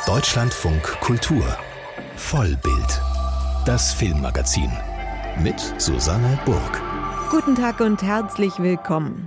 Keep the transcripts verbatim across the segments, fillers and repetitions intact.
Deutschlandfunk Kultur Vollbild, das Filmmagazin mit Susanne Burg. Guten Tag und herzlich willkommen.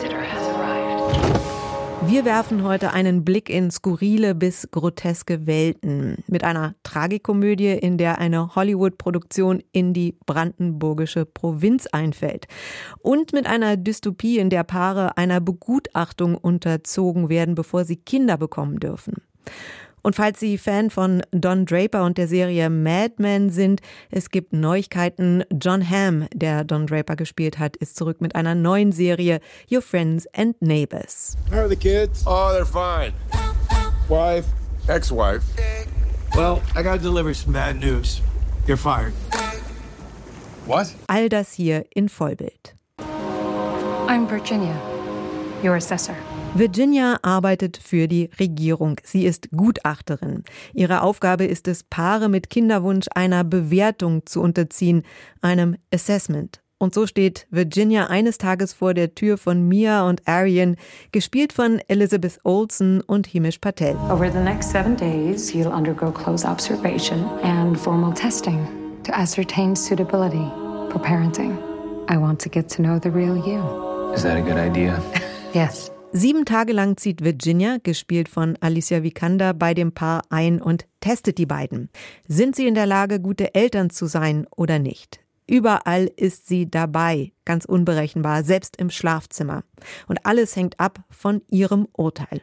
Wir werfen heute einen Blick in skurrile bis groteske Welten mit einer Tragikomödie, in der eine Hollywood-Produktion in die brandenburgische Provinz einfällt und mit einer Dystopie, in der Paare einer Begutachtung unterzogen werden, bevor sie Kinder bekommen dürfen. Und falls Sie Fan von Don Draper und der Serie Mad Men sind, es gibt Neuigkeiten. Jon Hamm, der Don Draper gespielt hat, ist zurück mit einer neuen Serie, Your Friends and Neighbors. How are the kids? Oh, they're fine. Wife, ex-wife. Well, I gotta deliver some bad news. You're fired. What? All das hier in Vollbild. I'm Virginia, your assessor. Virginia arbeitet für die Regierung. Sie ist Gutachterin. Ihre Aufgabe ist es, Paare mit Kinderwunsch einer Bewertung zu unterziehen, einem Assessment. Und so steht Virginia eines Tages vor der Tür von Mia und Aryan, gespielt von Elizabeth Olsen und Himesh Patel. Over the next seven days, you'll undergo close observation and formal testing to ascertain suitability for parenting. I want to get to know the real you. Is that a good idea? Yes. Sieben Tage lang zieht Virginia, gespielt von Alicia Vikander, bei dem Paar ein und testet die beiden. Sind sie in der Lage, gute Eltern zu sein oder nicht? Überall ist sie dabei, ganz unberechenbar, selbst im Schlafzimmer. Und alles hängt ab von ihrem Urteil.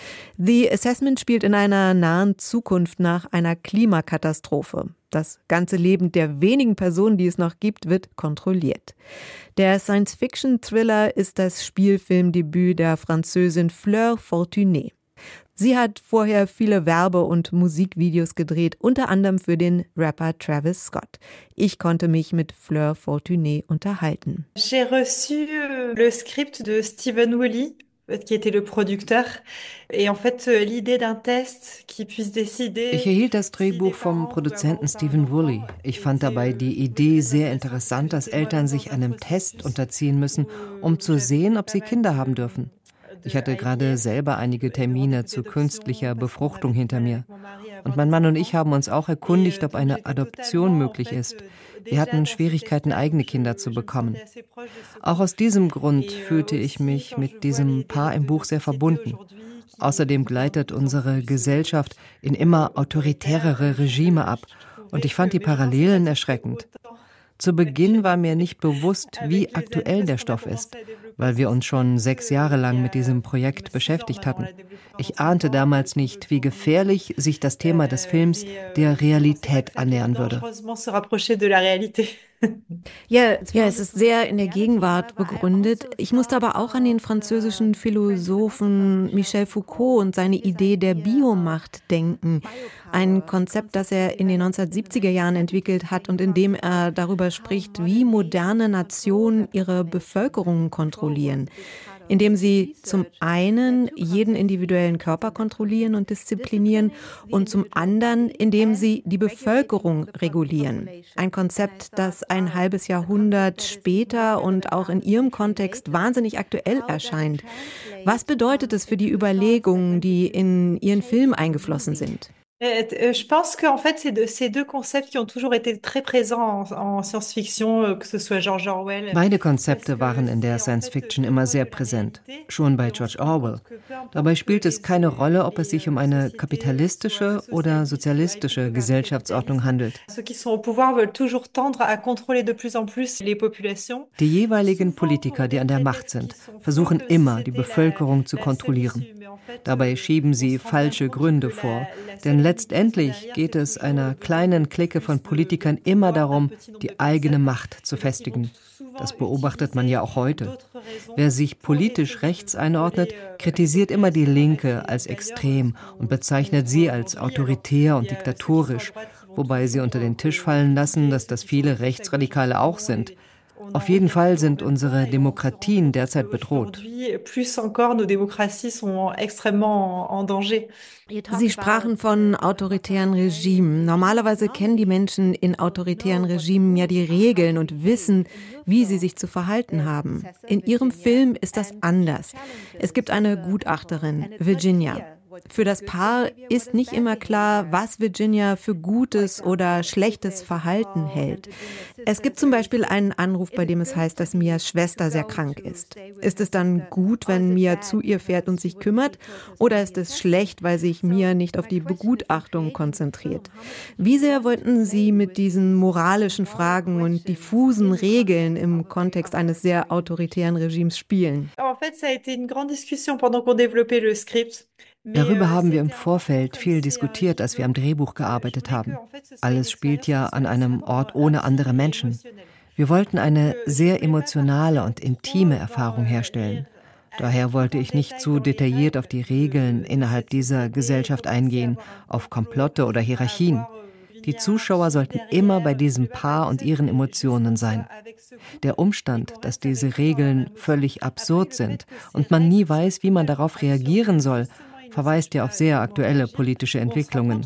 The Assessment spielt in einer nahen Zukunft nach einer Klimakatastrophe. Das ganze Leben der wenigen Personen, die es noch gibt, wird kontrolliert. Der Science-Fiction-Thriller ist das Spielfilmdebüt der Französin Fleur Fortuné. Sie hat vorher viele Werbe- und Musikvideos gedreht, unter anderem für den Rapper Travis Scott. Ich konnte mich mit Fleur Fortuné unterhalten. J'ai reçu le script de Steven Woolley, qui était le producteur. Et en fait, l'idée d'un test qui puisse décider. Ich erhielt das Drehbuch vom Produzenten Steven Woolley. Ich fand dabei die Idee sehr interessant, dass Eltern sich einem Test unterziehen müssen, um zu sehen, ob sie Kinder haben dürfen. Ich hatte gerade selber einige Termine zu künstlicher Befruchtung hinter mir. Und mein Mann und ich haben uns auch erkundigt, ob eine Adoption möglich ist. Wir hatten Schwierigkeiten, eigene Kinder zu bekommen. Auch aus diesem Grund fühlte ich mich mit diesem Paar im Buch sehr verbunden. Außerdem gleitet unsere Gesellschaft in immer autoritärere Regime ab. Und ich fand die Parallelen erschreckend. Zu Beginn war mir nicht bewusst, wie aktuell der Stoff ist, weil wir uns schon sechs Jahre lang mit diesem Projekt beschäftigt hatten. Ich ahnte damals nicht, wie gefährlich sich das Thema des Films der Realität annähern würde. Ja, ja, es ist sehr in der Gegenwart begründet. Ich musste aber auch an den französischen Philosophen Michel Foucault und seine Idee der Biomacht denken. Ein Konzept, das er in den neunzehnhundertsiebziger Jahren entwickelt hat und in dem er darüber spricht, wie moderne Nationen ihre Bevölkerung kontrollieren. Indem sie zum einen jeden individuellen Körper kontrollieren und disziplinieren und zum anderen, indem sie die Bevölkerung regulieren. Ein Konzept, das ein halbes Jahrhundert später und auch in ihrem Kontext wahnsinnig aktuell erscheint. Was bedeutet es für die Überlegungen, die in Ihren Film eingeflossen sind? Je pense qu'en fait, c'est de, ces deux concepts qui ont toujours été très présents en, en Science-Fiction, que ce soit George Orwell. Beide Konzepte waren in der Science-Fiction immer sehr präsent, schon bei George Orwell. Dabei spielt es keine Rolle, ob es sich um eine kapitalistische oder sozialistische Gesellschaftsordnung handelt. Ceux qui sont au pouvoir veulent toujours tendre à contrôler de plus en plus les populations. Die jeweiligen Politiker, die an der Macht sind, versuchen immer, die Bevölkerung zu kontrollieren. Dabei schieben sie falsche Gründe vor, denn letztendlich geht es einer kleinen Clique von Politikern immer darum, die eigene Macht zu festigen. Das beobachtet man ja auch heute. Wer sich politisch rechts einordnet, kritisiert immer die Linke als extrem und bezeichnet sie als autoritär und diktatorisch, wobei sie unter den Tisch fallen lassen, dass das viele Rechtsradikale auch sind. Auf jeden Fall sind unsere Demokratien derzeit bedroht. Sie sprachen von autoritären Regimen. Normalerweise kennen die Menschen in autoritären Regimen ja die Regeln und wissen, wie sie sich zu verhalten haben. In ihrem Film ist das anders. Es gibt eine Gutachterin, Virginia. Für das Paar ist nicht immer klar, was Virginia für gutes oder schlechtes Verhalten hält. Es gibt zum Beispiel einen Anruf, bei dem es heißt, dass Mias Schwester sehr krank ist. Ist es dann gut, wenn Mia zu ihr fährt und sich kümmert? Oder ist es schlecht, weil sich Mia nicht auf die Begutachtung konzentriert? Wie sehr wollten Sie mit diesen moralischen Fragen und diffusen Regeln im Kontext eines sehr autoritären Regimes spielen? Darüber haben wir im Vorfeld viel diskutiert, als wir am Drehbuch gearbeitet haben. Alles spielt ja an einem Ort ohne andere Menschen. Wir wollten eine sehr emotionale und intime Erfahrung herstellen. Daher wollte ich nicht zu detailliert auf die Regeln innerhalb dieser Gesellschaft eingehen, auf Komplotte oder Hierarchien. Die Zuschauer sollten immer bei diesem Paar und ihren Emotionen sein. Der Umstand, dass diese Regeln völlig absurd sind und man nie weiß, wie man darauf reagieren soll, verweist ja auf sehr aktuelle politische Entwicklungen.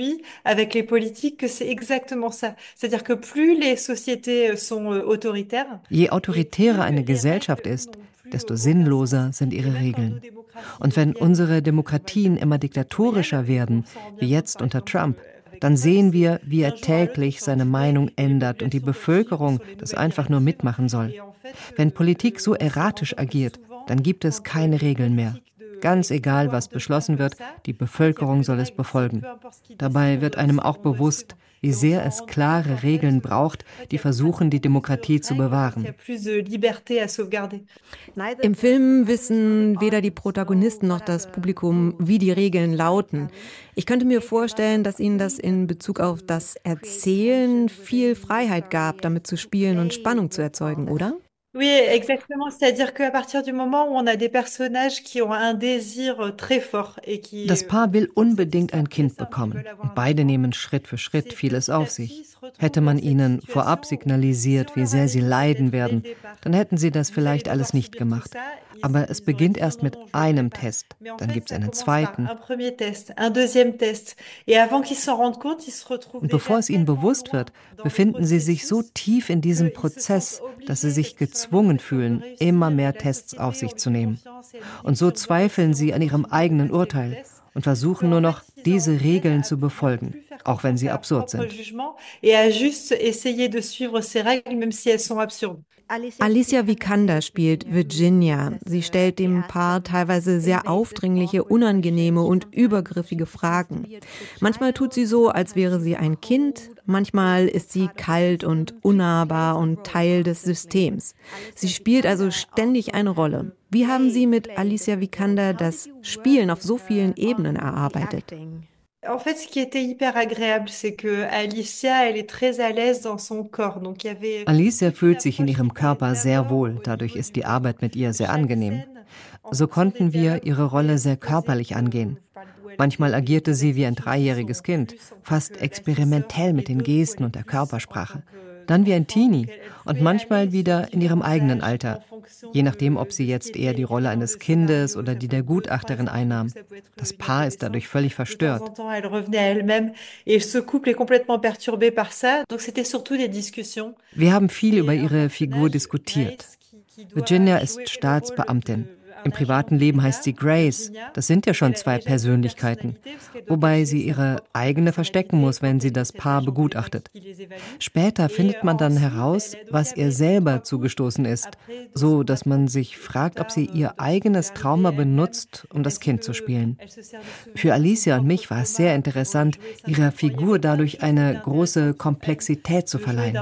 Je autoritärer eine Gesellschaft ist, desto sinnloser sind ihre Regeln. Und wenn unsere Demokratien immer diktatorischer werden, wie jetzt unter Trump, dann sehen wir, wie er täglich seine Meinung ändert und die Bevölkerung das einfach nur mitmachen soll. Wenn Politik so erratisch agiert, dann gibt es keine Regeln mehr. Ganz egal, was beschlossen wird, die Bevölkerung soll es befolgen. Dabei wird einem auch bewusst, wie sehr es klare Regeln braucht, die versuchen, die Demokratie zu bewahren. Im Film wissen weder die Protagonisten noch das Publikum, wie die Regeln lauten. Ich könnte mir vorstellen, dass Ihnen das in Bezug auf das Erzählen viel Freiheit gab, damit zu spielen und Spannung zu erzeugen, oder? Oui, exactement. C'est-à-dire qu'à partir du moment où on a des personnages qui ont un désir très fort et qui Das Paar will unbedingt ein Kind bekommen. Und beide nehmen Schritt für Schritt vieles auf sich. Hätte man ihnen vorab signalisiert, wie sehr sie leiden werden, dann hätten sie das vielleicht alles nicht gemacht. Aber es beginnt erst mit einem Test. Dann gibt es einen zweiten. Und bevor es ihnen bewusst wird, befinden sie sich so tief in diesem Prozess, dass sie sich gezwungen fühlen, immer mehr Tests auf sich zu nehmen. Und so zweifeln sie an ihrem eigenen Urteil und versuchen nur noch, diese Regeln zu befolgen, auch wenn sie absurd sind. Alicia Vikander spielt Virginia. Sie stellt dem Paar teilweise sehr aufdringliche, unangenehme und übergriffige Fragen. Manchmal tut sie so, als wäre sie ein Kind, manchmal ist sie kalt und unnahbar und Teil des Systems. Sie spielt also ständig eine Rolle. Wie haben Sie mit Alicia Vikander das Spielen auf so vielen Ebenen erarbeitet? En fait, ce qui était hyper agréable, c'est que Alicia, elle est très à l'aise dans son corps. Donc, il y avait Alicia fühlt sich in ihrem Körper sehr wohl, dadurch ist die Arbeit mit ihr sehr angenehm. So konnten wir ihre Rolle sehr körperlich angehen. Manchmal agierte sie wie ein dreijähriges Kind, fast experimentell mit den Gesten und der Körpersprache. Dann wie ein Teenie und manchmal wieder in ihrem eigenen Alter, je nachdem, ob sie jetzt eher die Rolle eines Kindes oder die der Gutachterin einnahm. Das Paar ist dadurch völlig verstört. Wir haben viel über ihre Figur diskutiert. Virginia ist Staatsbeamtin. Im privaten Leben heißt sie Grace. Das sind ja schon zwei Persönlichkeiten. Wobei sie ihre eigene verstecken muss, wenn sie das Paar begutachtet. Später findet man dann heraus, was ihr selber zugestoßen ist, so dass man sich fragt, ob sie ihr eigenes Trauma benutzt, um das Kind zu spielen. Für Alicia und mich war es sehr interessant, ihrer Figur dadurch eine große Komplexität zu verleihen.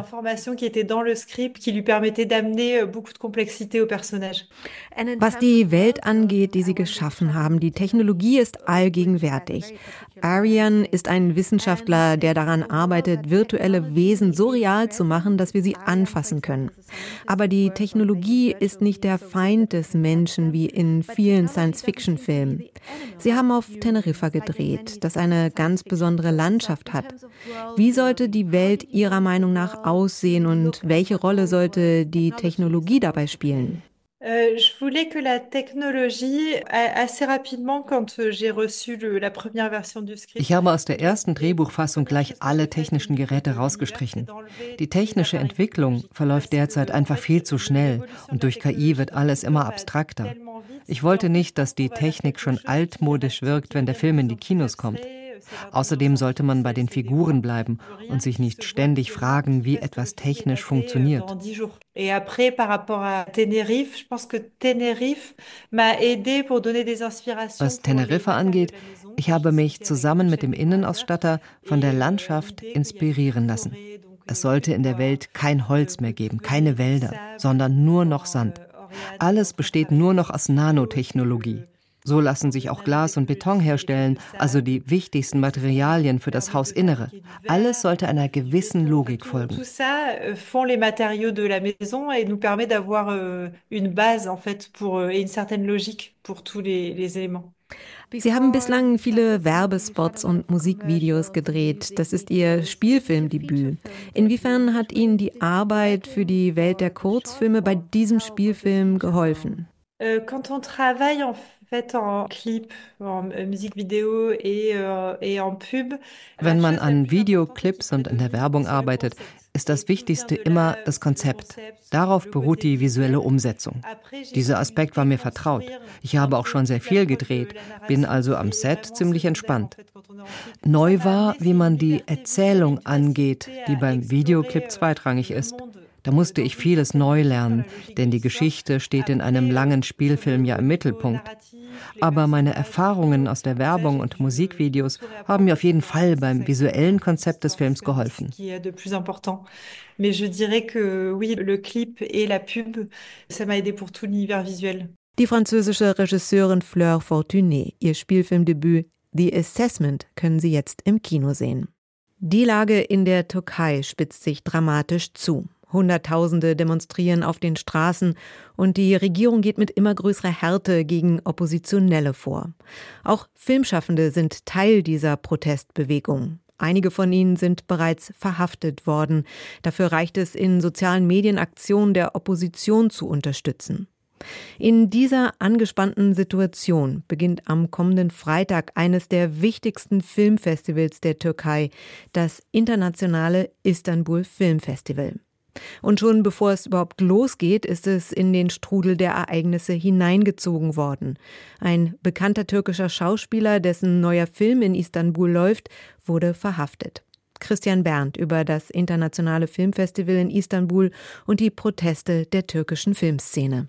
Was die Welt angeht, die sie geschaffen haben, die Technologie ist allgegenwärtig. Arian ist ein Wissenschaftler, der daran arbeitet, virtuelle Wesen so real zu machen, dass wir sie anfassen können. Aber die Technologie ist nicht der Feind des Menschen wie in vielen Science-Fiction-Filmen. Sie haben auf Teneriffa gedreht, das eine ganz besondere Landschaft hat. Wie sollte die Welt Ihrer Meinung nach aussehen und welche Rolle sollte die Technologie dabei spielen? Je voulais que la technologie, assez rapidement, quand j'ai reçu le, la première version du script. Ich habe aus der ersten Drehbuchfassung gleich alle technischen Geräte rausgestrichen. Die technische Entwicklung verläuft derzeit einfach viel zu schnell und durch K I wird alles immer abstrakter. Ich wollte nicht, dass die Technik schon altmodisch wirkt, wenn der Film in die Kinos kommt. Außerdem sollte man bei den Figuren bleiben und sich nicht ständig fragen, wie etwas technisch funktioniert. Was Teneriffa angeht, ich habe mich zusammen mit dem Innenausstatter von der Landschaft inspirieren lassen. Es sollte in der Welt kein Holz mehr geben, keine Wälder, sondern nur noch Sand. Alles besteht nur noch aus Nanotechnologie. So lassen sich auch Glas und Beton herstellen, also die wichtigsten Materialien für das Hausinnere. Alles sollte einer gewissen Logik folgen. Tout ça font les matériaux de la maison et nous permet d'avoir une base en fait pour et une certaine logique pour tous les, les éléments. Sie haben bislang viele Werbespots und Musikvideos gedreht. Das ist Ihr Spielfilmdebüt. Inwiefern hat Ihnen die Arbeit für die Welt der Kurzfilme bei diesem Spielfilm geholfen? Quand on travaille en fait en clip, en musique vidéo et, et en pub. Wenn man an Videoclips und in der Werbung arbeitet, ist das Wichtigste immer das Konzept. Darauf beruht die visuelle Umsetzung. Dieser Aspekt war mir vertraut. Ich habe auch schon sehr viel gedreht, bin also am Set ziemlich entspannt. Neu war, wie man die Erzählung angeht, die beim Videoclip zweitrangig ist. Da musste ich vieles neu lernen, denn die Geschichte steht in einem langen Spielfilm ja im Mittelpunkt. Aber meine Erfahrungen aus der Werbung und Musikvideos haben mir auf jeden Fall beim visuellen Konzept des Films geholfen. Mais je dirais que oui, le clip et la pub, ça m'a aidé pour tout l'univers visuel. Die französische Regisseurin Fleur Fortuné, ihr Spielfilmdebüt The Assessment können Sie jetzt im Kino sehen. Die Lage in der Türkei spitzt sich dramatisch zu. Hunderttausende demonstrieren auf den Straßen und die Regierung geht mit immer größerer Härte gegen Oppositionelle vor. Auch Filmschaffende sind Teil dieser Protestbewegung. Einige von ihnen sind bereits verhaftet worden. Dafür reicht es, in sozialen Medien Aktionen der Opposition zu unterstützen. In dieser angespannten Situation beginnt am kommenden Freitag eines der wichtigsten Filmfestivals der Türkei, das internationale Istanbul Film Festival. Und schon bevor es überhaupt losgeht, ist es in den Strudel der Ereignisse hineingezogen worden. Ein bekannter türkischer Schauspieler, dessen neuer Film in Istanbul läuft, wurde verhaftet. Christian Berndt über das internationale Filmfestival in Istanbul und die Proteste der türkischen Filmszene.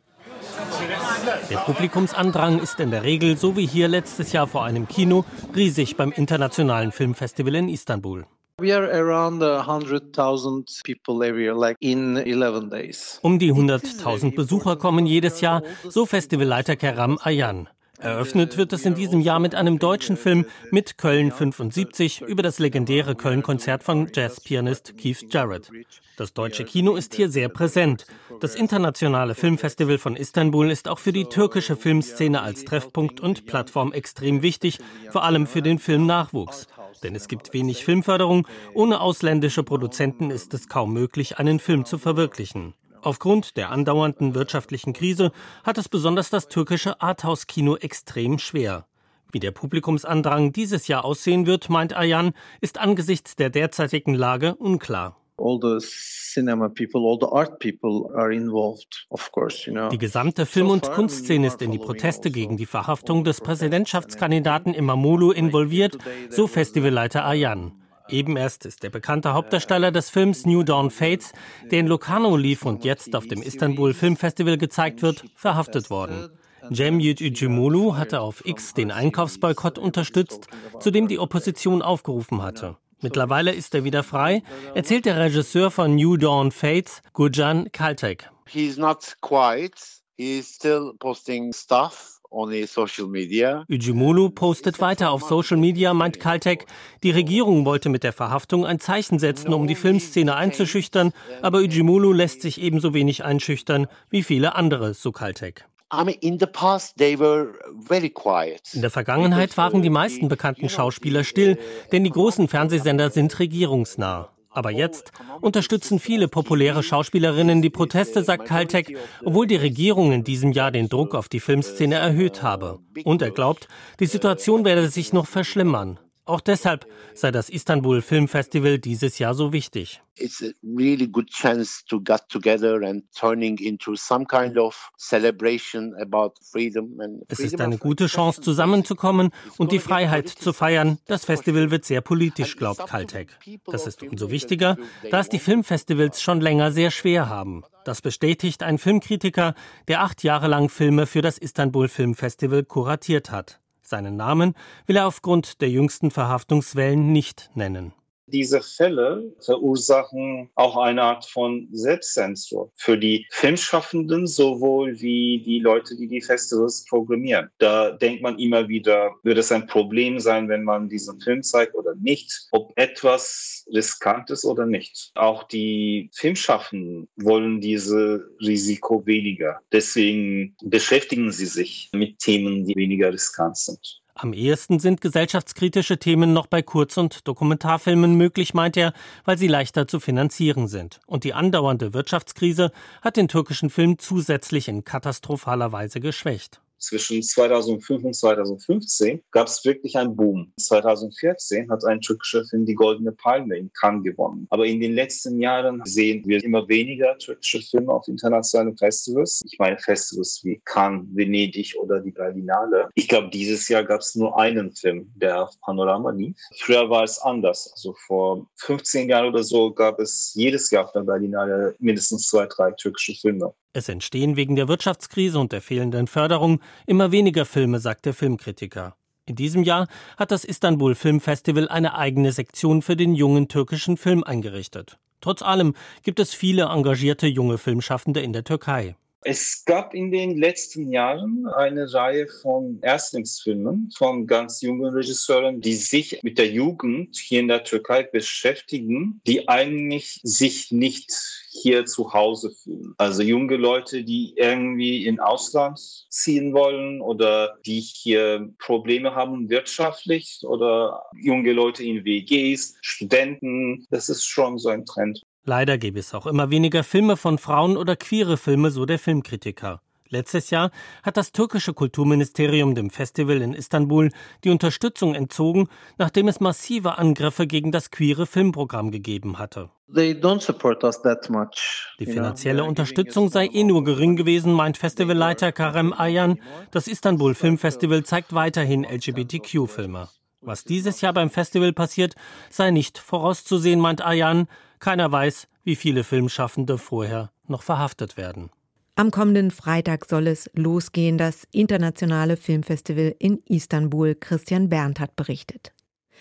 Der Publikumsandrang ist in der Regel, so wie hier letztes Jahr vor einem Kino, riesig beim internationalen Filmfestival in Istanbul. We are around one hundred thousand people every year, like in eleven days. Um die hunderttausend Besucher kommen jedes Jahr, so Festivalleiter Kerem Ayan. Eröffnet wird es in diesem Jahr mit einem deutschen Film mit Köln fünfundsiebzig über das legendäre Köln-Konzert von Jazzpianist Keith Jarrett. Das deutsche Kino ist hier sehr präsent. Das internationale Filmfestival von Istanbul ist auch für die türkische Filmszene als Treffpunkt und Plattform extrem wichtig, vor allem für den Filmnachwuchs. Denn es gibt wenig Filmförderung. Ohne ausländische Produzenten ist es kaum möglich, einen Film zu verwirklichen. Aufgrund der andauernden wirtschaftlichen Krise hat es besonders das türkische Arthouse-Kino extrem schwer. Wie der Publikumsandrang dieses Jahr aussehen wird, meint Ayan, ist angesichts der derzeitigen Lage unklar. All the cinema people, all the art people are involved, of course, you know. Die gesamte Film- und Kunstszene ist in die Proteste gegen die Verhaftung des Präsidentschaftskandidaten Imamoglu involviert, so Festivalleiter Ayan. Eben erst ist der bekannte Hauptdarsteller des Films New Dawn Fates, der in Locarno lief und jetzt auf dem Istanbul Filmfestival gezeigt wird, verhaftet worden. Cem Yilmaz hatte auf X den Einkaufsboykott unterstützt, zu dem die Opposition aufgerufen hatte. Mittlerweile ist er wieder frei, erzählt der Regisseur von New Dawn Fates, Gurcan Kaltek. He's not quiet. He's still posting stuff on his social media. Yilmaz postet weiter auf Social Media, meint Kaltek, die Regierung wollte mit der Verhaftung ein Zeichen setzen, um die Filmszene einzuschüchtern, aber Yilmaz lässt sich ebenso wenig einschüchtern wie viele andere, so Kaltek. In der Vergangenheit waren die meisten bekannten Schauspieler still, denn die großen Fernsehsender sind regierungsnah. Aber jetzt unterstützen viele populäre Schauspielerinnen die Proteste, sagt Caltech, obwohl die Regierung in diesem Jahr den Druck auf die Filmszene erhöht habe. Und er glaubt, die Situation werde sich noch verschlimmern. Auch deshalb sei das Istanbul Film Festival dieses Jahr so wichtig. It's a really good chance to get together and turning into some kind of celebration about freedom and Es ist eine gute Chance, zusammenzukommen und die Freiheit zu feiern. Das Festival wird sehr politisch, glaubt Caltech. Das ist umso wichtiger, da es die Filmfestivals schon länger sehr schwer haben. Das bestätigt ein Filmkritiker, der acht Jahre lang Filme für das Istanbul Film Festival kuratiert hat. Seinen Namen will er aufgrund der jüngsten Verhaftungswellen nicht nennen. Diese Fälle verursachen auch eine Art von Selbstzensur für die Filmschaffenden sowohl wie die Leute, die die Festivals programmieren. Da denkt man immer wieder, wird es ein Problem sein, wenn man diesen Film zeigt oder nicht, ob etwas riskant ist oder nicht. Auch die Filmschaffenden wollen dieses Risiko weniger. Deswegen beschäftigen sie sich mit Themen, die weniger riskant sind. Am ehesten sind gesellschaftskritische Themen noch bei Kurz- und Dokumentarfilmen möglich, meint er, weil sie leichter zu finanzieren sind. Und die andauernde Wirtschaftskrise hat den türkischen Film zusätzlich in katastrophaler Weise geschwächt. Zwischen zweitausendfünf und zweitausendfünfzehn gab es wirklich einen Boom. zweitausendvierzehn hat ein türkischer Film die Goldene Palme in Cannes gewonnen. Aber in den letzten Jahren sehen wir immer weniger türkische Filme auf internationalen Festivals. Ich meine Festivals wie Cannes, Venedig oder die Berlinale. Ich glaube, dieses Jahr gab es nur einen Film, der auf Panorama lief. Früher war es anders. Also vor fünfzehn Jahren oder so gab es jedes Jahr auf der Berlinale mindestens zwei, drei türkische Filme. Es entstehen wegen der Wirtschaftskrise und der fehlenden Förderung immer weniger Filme, sagt der Filmkritiker. In diesem Jahr hat das Istanbul Film Festival eine eigene Sektion für den jungen türkischen Film eingerichtet. Trotz allem gibt es viele engagierte junge Filmschaffende in der Türkei. Es gab in den letzten Jahren eine Reihe von Erstlingsfilmen von ganz jungen Regisseuren, die sich mit der Jugend hier in der Türkei beschäftigen, die eigentlich sich nicht hier zu Hause fühlen. Also junge Leute, die irgendwie in Ausland ziehen wollen oder die hier Probleme haben wirtschaftlich oder junge Leute in W Gs, Studenten. Das ist schon so ein Trend. Leider gäbe es auch immer weniger Filme von Frauen oder queere Filme, so der Filmkritiker. Letztes Jahr hat das türkische Kulturministerium dem Festival in Istanbul die Unterstützung entzogen, nachdem es massive Angriffe gegen das queere Filmprogramm gegeben hatte. They don't support us that much. Die finanzielle Unterstützung sei eh nur gering gewesen, meint Festivalleiter Kerem Ayan. Das Istanbul Film Festival zeigt weiterhin L G B T Q-Filme. Was dieses Jahr beim Festival passiert, sei nicht vorauszusehen, meint Ayan. Keiner weiß, wie viele Filmschaffende vorher noch verhaftet werden. Am kommenden Freitag soll es losgehen, das internationale Filmfestival in Istanbul. Christian Berndt hat berichtet.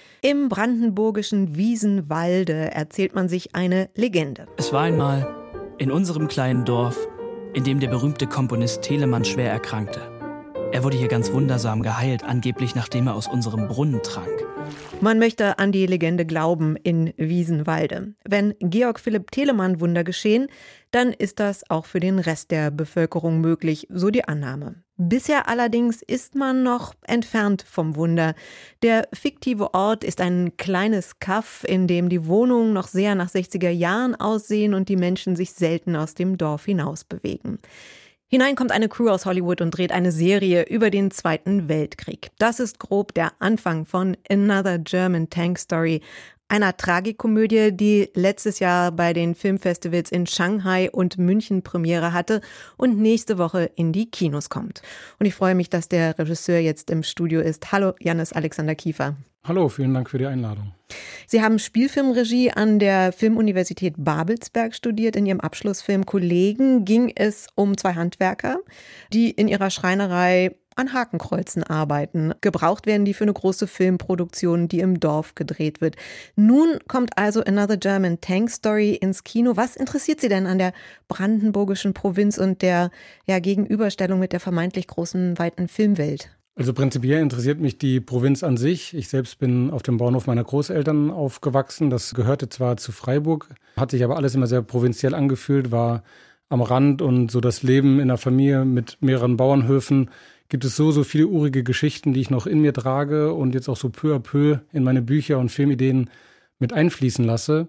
Im brandenburgischen Wiesenwalde erzählt man sich eine Legende. Es war einmal in unserem kleinen Dorf, in dem der berühmte Komponist Telemann schwer erkrankte. Er wurde hier ganz wundersam geheilt, angeblich nachdem er aus unserem Brunnen trank. Man möchte an die Legende glauben in Wiesenwalde. Wenn Georg Philipp Telemann Wunder geschehen, dann ist das auch für den Rest der Bevölkerung möglich, so die Annahme. Bisher allerdings ist man noch entfernt vom Wunder. Der fiktive Ort ist ein kleines Kaff, in dem die Wohnungen noch sehr nach sechziger Jahren aussehen und die Menschen sich selten aus dem Dorf hinaus bewegen. Hinein kommt eine Crew aus Hollywood und dreht eine Serie über den Zweiten Weltkrieg. Das ist grob der Anfang von Another German Tank Story, einer Tragikomödie, die letztes Jahr bei den Filmfestivals in Shanghai und München Premiere hatte und nächste Woche in die Kinos kommt. Und ich freue mich, dass der Regisseur jetzt im Studio ist. Hallo, Jannis Alexander Kiefer. Hallo, vielen Dank für die Einladung. Sie haben Spielfilmregie an der Filmuniversität Babelsberg studiert. In Ihrem Abschlussfilm Kollegen ging es um zwei Handwerker, die in ihrer Schreinerei an Hakenkreuzen arbeiten. Gebraucht werden die für eine große Filmproduktion, die im Dorf gedreht wird. Nun kommt also Another German Tank Story ins Kino. Was interessiert Sie denn an der brandenburgischen Provinz und der ja, Gegenüberstellung mit der vermeintlich großen, weiten Filmwelt? Also prinzipiell interessiert mich die Provinz an sich. Ich selbst bin auf dem Bauernhof meiner Großeltern aufgewachsen. Das gehörte zwar zu Freiburg, hat sich aber alles immer sehr provinziell angefühlt, war am Rand und so das Leben in der Familie mit mehreren Bauernhöfen. Gibt es so, so viele urige Geschichten, die ich noch in mir trage und jetzt auch so peu à peu in meine Bücher und Filmideen mit einfließen lasse.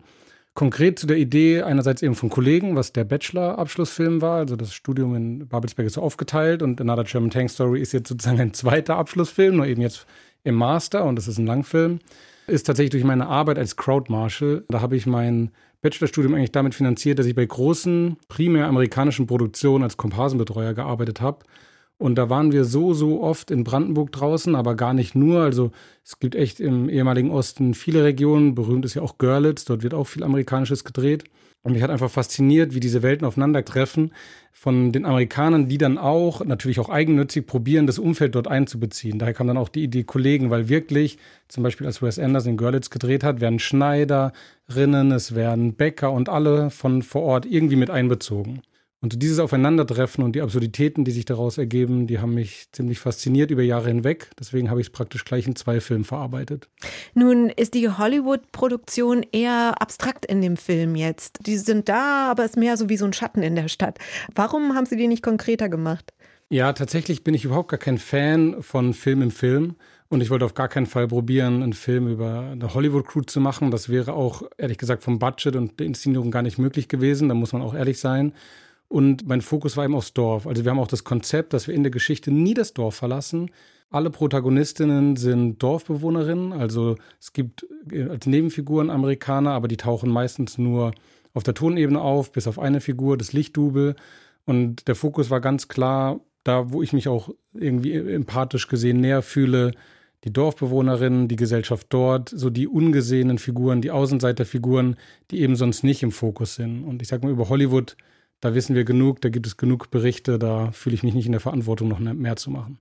Konkret zu der Idee einerseits eben von Kollegen, was der Bachelor-Abschlussfilm war. Also das Studium in Babelsberg ist so aufgeteilt und Another German Tank Story ist jetzt sozusagen ein zweiter Abschlussfilm, nur eben jetzt im Master und das ist ein Langfilm. Ist tatsächlich durch meine Arbeit als Crowd Marshal. Da habe ich mein Bachelorstudium eigentlich damit finanziert, dass ich bei großen, primär amerikanischen Produktionen als Komparsenbetreuer gearbeitet habe. Und da waren wir so, so oft in Brandenburg draußen, aber gar nicht nur. Also es gibt echt im ehemaligen Osten viele Regionen. Berühmt ist ja auch Görlitz, dort wird auch viel Amerikanisches gedreht. Und mich hat einfach fasziniert, wie diese Welten aufeinandertreffen von den Amerikanern, die dann auch, natürlich auch eigennützig probieren, das Umfeld dort einzubeziehen. Daher kam dann auch die Idee Kollegen, weil wirklich, zum Beispiel als Wes Anderson in Görlitz gedreht hat, werden Schneiderinnen, es werden Bäcker und alle von vor Ort irgendwie mit einbezogen. Und dieses Aufeinandertreffen und die Absurditäten, die sich daraus ergeben, die haben mich ziemlich fasziniert über Jahre hinweg. Deswegen habe ich es praktisch gleich in zwei Filmen verarbeitet. Nun ist die Hollywood-Produktion eher abstrakt in dem Film jetzt. Die sind da, aber es ist mehr so wie so ein Schatten in der Stadt. Warum haben Sie die nicht konkreter gemacht? Ja, tatsächlich bin ich überhaupt gar kein Fan von Film im Film. Und ich wollte auf gar keinen Fall probieren, einen Film über eine Hollywood-Crew zu machen. Das wäre auch, ehrlich gesagt, vom Budget und der Inszenierung gar nicht möglich gewesen. Da muss man auch ehrlich sein. Und mein Fokus war eben aufs Dorf. Also wir haben auch das Konzept, dass wir in der Geschichte nie das Dorf verlassen. Alle Protagonistinnen sind Dorfbewohnerinnen. Also es gibt als Nebenfiguren Amerikaner, aber die tauchen meistens nur auf der Tonebene auf, bis auf eine Figur, das Lichtdubel. Und der Fokus war ganz klar, da wo ich mich auch irgendwie empathisch gesehen näher fühle, die Dorfbewohnerinnen, die Gesellschaft dort, so die ungesehenen Figuren, die Außenseiterfiguren, die eben sonst nicht im Fokus sind. Und ich sag mal, über Hollywood, da wissen wir genug, da gibt es genug Berichte, da fühle ich mich nicht in der Verantwortung, noch mehr zu machen.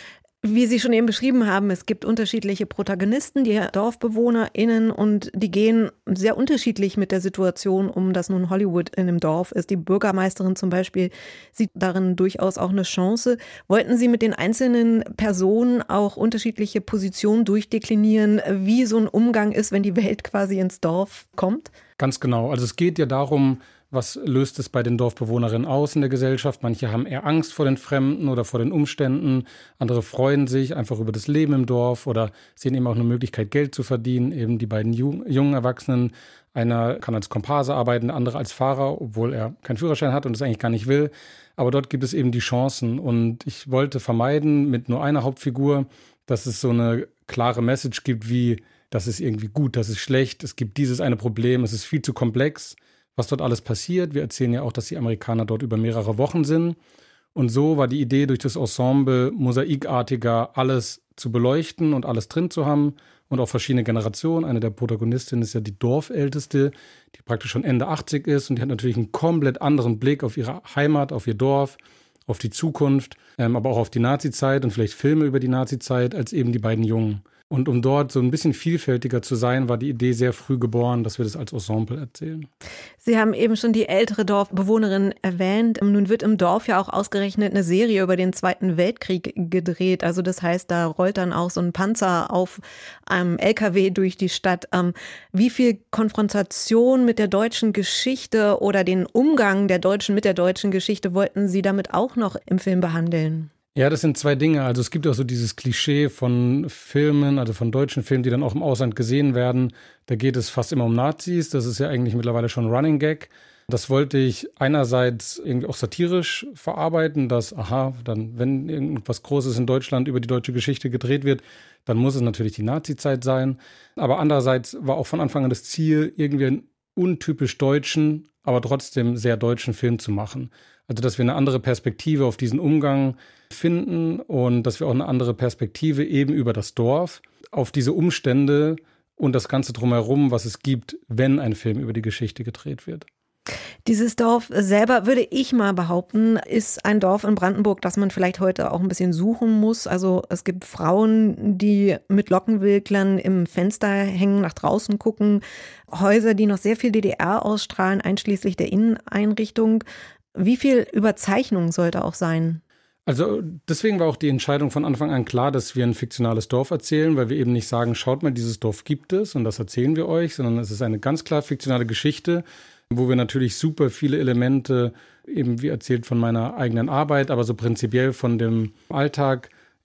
Wie Sie schon eben beschrieben haben, es gibt unterschiedliche Protagonisten, die DorfbewohnerInnen, und die gehen sehr unterschiedlich mit der Situation um, dass nun Hollywood in einem Dorf ist. Die Bürgermeisterin zum Beispiel sieht darin durchaus auch eine Chance. Wollten Sie mit den einzelnen Personen auch unterschiedliche Positionen durchdeklinieren, wie so ein Umgang ist, wenn die Welt quasi ins Dorf kommt? Ganz genau. Also es geht ja darum, was löst es bei den Dorfbewohnerinnen aus in der Gesellschaft? Manche haben eher Angst vor den Fremden oder vor den Umständen. Andere freuen sich einfach über das Leben im Dorf oder sehen eben auch eine Möglichkeit, Geld zu verdienen. Eben die beiden jungen Erwachsenen. Einer kann als Komparse arbeiten, der andere als Fahrer, obwohl er keinen Führerschein hat und das eigentlich gar nicht will. Aber dort gibt es eben die Chancen. Und ich wollte vermeiden mit nur einer Hauptfigur, dass es so eine klare Message gibt wie, das ist irgendwie gut, das ist schlecht, es gibt dieses eine Problem, es ist viel zu komplex, was dort alles passiert. Wir erzählen ja auch, dass die Amerikaner dort über mehrere Wochen sind. Und so war die Idee, durch das Ensemble mosaikartiger alles zu beleuchten und alles drin zu haben und auch verschiedene Generationen. Eine der Protagonistinnen ist ja die Dorfälteste, die praktisch schon Ende achtzig ist und die hat natürlich einen komplett anderen Blick auf ihre Heimat, auf ihr Dorf, auf die Zukunft, ähm, aber auch auf die Nazizeit und vielleicht Filme über die Nazizeit als eben die beiden Jungen. Und um dort so ein bisschen vielfältiger zu sein, war die Idee sehr früh geboren, dass wir das als Ensemble erzählen. Sie haben eben schon die ältere Dorfbewohnerin erwähnt. Nun wird im Dorf ja auch ausgerechnet eine Serie über den Zweiten Weltkrieg gedreht. Also das heißt, da rollt dann auch so ein Panzer auf einem L K W durch die Stadt. Wie viel Konfrontation mit der deutschen Geschichte oder den Umgang der Deutschen mit der deutschen Geschichte wollten Sie damit auch noch im Film behandeln? Ja, das sind zwei Dinge. Also es gibt auch so dieses Klischee von Filmen, also von deutschen Filmen, die dann auch im Ausland gesehen werden. Da geht es fast immer um Nazis. Das ist ja eigentlich mittlerweile schon ein Running Gag. Das wollte ich einerseits irgendwie auch satirisch verarbeiten, dass, aha, dann, wenn irgendwas Großes in Deutschland über die deutsche Geschichte gedreht wird, dann muss es natürlich die Nazizeit sein. Aber andererseits war auch von Anfang an das Ziel, irgendwie einen untypisch deutschen, aber trotzdem sehr deutschen Film zu machen. Also, dass wir eine andere Perspektive auf diesen Umgang finden und dass wir auch eine andere Perspektive eben über das Dorf, auf diese Umstände und das Ganze drumherum, was es gibt, wenn ein Film über die Geschichte gedreht wird. Dieses Dorf selber, würde ich mal behaupten, ist ein Dorf in Brandenburg, das man vielleicht heute auch ein bisschen suchen muss. Also es gibt Frauen, die mit Lockenwicklern im Fenster hängen, nach draußen gucken, Häuser, die noch sehr viel D D R ausstrahlen, einschließlich der Inneneinrichtung. Wie viel Überzeichnung sollte auch sein? Also deswegen war auch die Entscheidung von Anfang an klar, dass wir ein fiktionales Dorf erzählen, weil wir eben nicht sagen, schaut mal, dieses Dorf gibt es und das erzählen wir euch, sondern es ist eine ganz klar fiktionale Geschichte, wo wir natürlich super viele Elemente, eben wie erzählt von meiner eigenen Arbeit, aber so prinzipiell von dem Alltag,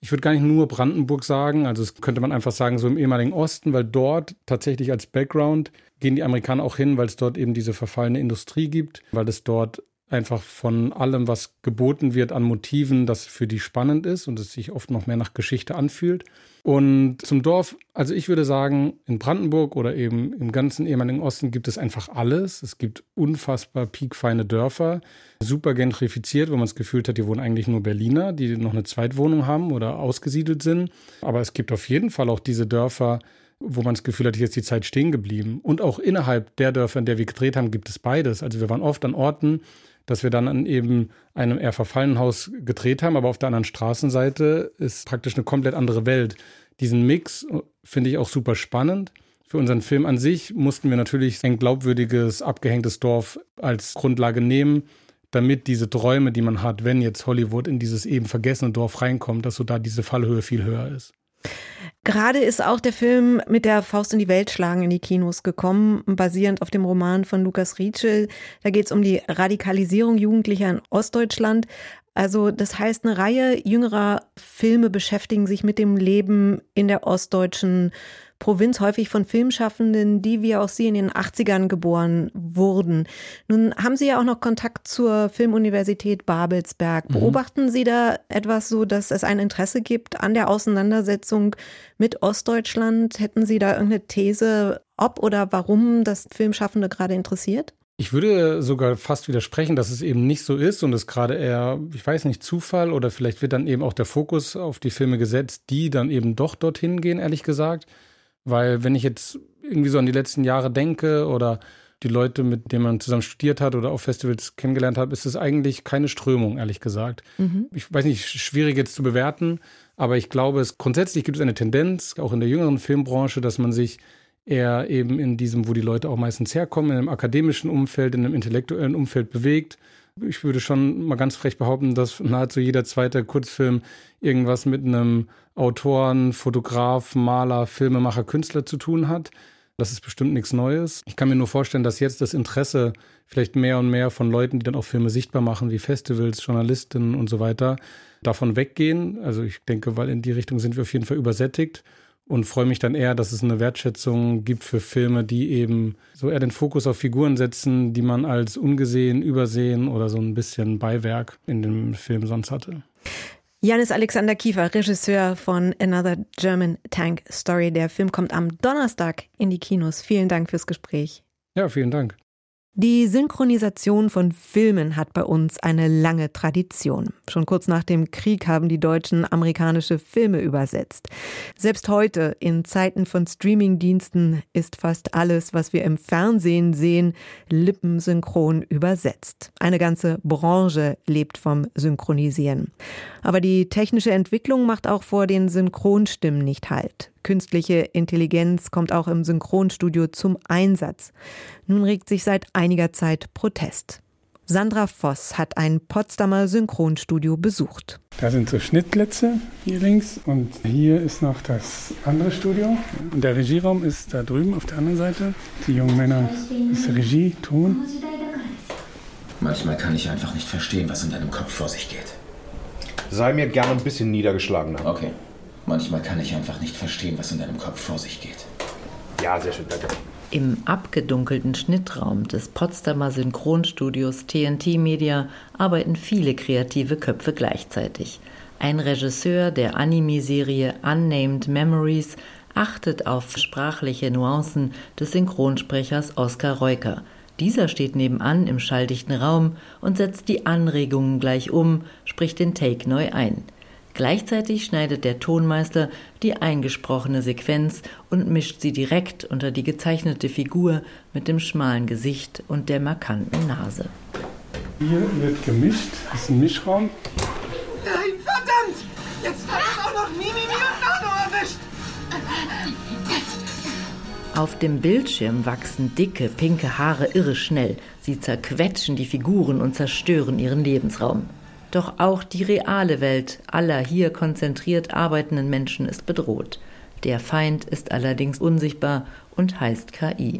Ich würde gar nicht nur Brandenburg sagen, also das könnte man einfach sagen, so im ehemaligen Osten, weil dort tatsächlich als Background gehen die Amerikaner auch hin, weil es dort eben diese verfallene Industrie gibt, weil es dort einfach von allem, was geboten wird an Motiven, das für die spannend ist und es sich oft noch mehr nach Geschichte anfühlt. Und zum Dorf, also ich würde sagen, in Brandenburg oder eben im ganzen ehemaligen Osten gibt es einfach alles. Es gibt unfassbar piekfeine Dörfer, super gentrifiziert, wo man das Gefühl hat, hier wohnen eigentlich nur Berliner, die noch eine Zweitwohnung haben oder ausgesiedelt sind. Aber es gibt auf jeden Fall auch diese Dörfer, wo man das Gefühl hat, hier ist die Zeit stehen geblieben. Und auch innerhalb der Dörfer, in der wir gedreht haben, gibt es beides. Also wir waren oft an Orten, dass wir dann an eben einem eher verfallenen Haus gedreht haben, aber auf der anderen Straßenseite ist praktisch eine komplett andere Welt. Diesen Mix finde ich auch super spannend. Für unseren Film an sich mussten wir natürlich ein glaubwürdiges, abgehängtes Dorf als Grundlage nehmen, damit diese Träume, die man hat, wenn jetzt Hollywood in dieses eben vergessene Dorf reinkommt, dass so da diese Fallhöhe viel höher ist. Gerade ist auch der Film Mit der Faust in die Welt schlagen in die Kinos gekommen, basierend auf dem Roman von Lukas Rietschel. Da geht es um die Radikalisierung Jugendlicher in Ostdeutschland. Also das heißt, eine Reihe jüngerer Filme beschäftigen sich mit dem Leben in der ostdeutschen Provinz, häufig von Filmschaffenden, die wie auch Sie in den achtzigern geboren wurden. Nun haben Sie ja auch noch Kontakt zur Filmuniversität Babelsberg. Beobachten Sie da etwas so, dass es ein Interesse gibt an der Auseinandersetzung mit Ostdeutschland? Hätten Sie da irgendeine These, ob oder warum das Filmschaffende gerade interessiert? Ich würde sogar fast widersprechen, dass es eben nicht so ist und es gerade eher, ich weiß nicht, Zufall oder vielleicht wird dann eben auch der Fokus auf die Filme gesetzt, die dann eben doch dorthin gehen, ehrlich gesagt. Weil wenn ich jetzt irgendwie so an die letzten Jahre denke oder die Leute, mit denen man zusammen studiert hat oder auf Festivals kennengelernt hat, ist es eigentlich keine Strömung, ehrlich gesagt. Mhm. Ich weiß nicht, schwierig jetzt zu bewerten, aber ich glaube, es grundsätzlich gibt es eine Tendenz, auch in der jüngeren Filmbranche, dass man sich eher eben in diesem, wo die Leute auch meistens herkommen, in einem akademischen Umfeld, in einem intellektuellen Umfeld bewegt. Ich würde schon mal ganz frech behaupten, dass nahezu jeder zweite Kurzfilm irgendwas mit einem Autoren, Fotograf, Maler, Filmemacher, Künstler zu tun hat. Das ist bestimmt nichts Neues. Ich kann mir nur vorstellen, dass jetzt das Interesse vielleicht mehr und mehr von Leuten, die dann auch Filme sichtbar machen, wie Festivals, Journalistinnen und so weiter, davon weggehen. Also ich denke, weil in die Richtung sind wir auf jeden Fall übersättigt. Und freue mich dann eher, dass es eine Wertschätzung gibt für Filme, die eben so eher den Fokus auf Figuren setzen, die man als ungesehen, übersehen oder so ein bisschen Beiwerk in dem Film sonst hatte. Janis Alexander Kiefer, Regisseur von Another German Tank Story. Der Film kommt am Donnerstag in die Kinos. Vielen Dank fürs Gespräch. Ja, vielen Dank. Die Synchronisation von Filmen hat bei uns eine lange Tradition. Schon kurz nach dem Krieg haben die Deutschen amerikanische Filme übersetzt. Selbst heute, in Zeiten von Streamingdiensten, ist fast alles, was wir im Fernsehen sehen, lippensynchron übersetzt. Eine ganze Branche lebt vom Synchronisieren. Aber die technische Entwicklung macht auch vor den Synchronstimmen nicht Halt. Künstliche Intelligenz kommt auch im Synchronstudio zum Einsatz. Nun regt sich seit einiger Zeit Protest. Sandra Voss hat ein Potsdamer Synchronstudio besucht. Da sind so Schnittplätze hier links und hier ist noch das andere Studio. Und der Regieraum ist da drüben auf der anderen Seite. Die jungen Männer, das ist Regie, Ton. Manchmal kann ich einfach nicht verstehen, was in deinem Kopf vor sich geht. Sei mir gerne ein bisschen niedergeschlagener. Okay. Manchmal kann ich einfach nicht verstehen, was in deinem Kopf vor sich geht. Ja, sehr schön, danke. Im abgedunkelten Schnittraum des Potsdamer Synchronstudios T N T Media arbeiten viele kreative Köpfe gleichzeitig. Ein Regisseur der Anime-Serie Unnamed Memories achtet auf sprachliche Nuancen des Synchronsprechers Oskar Reuker. Dieser steht nebenan im schalldichten Raum und setzt die Anregungen gleich um, spricht den Take neu ein. Gleichzeitig schneidet der Tonmeister die eingesprochene Sequenz und mischt sie direkt unter die gezeichnete Figur mit dem schmalen Gesicht und der markanten Nase. Hier wird gemischt, das ist ein Mischraum. Nein, verdammt! Jetzt hat es auch noch Mimimi und Nano erwischt! Auf dem Bildschirm wachsen dicke, pinke Haare irre schnell. Sie zerquetschen die Figuren und zerstören ihren Lebensraum. Doch auch die reale Welt aller hier konzentriert arbeitenden Menschen ist bedroht. Der Feind ist allerdings unsichtbar und heißt K I.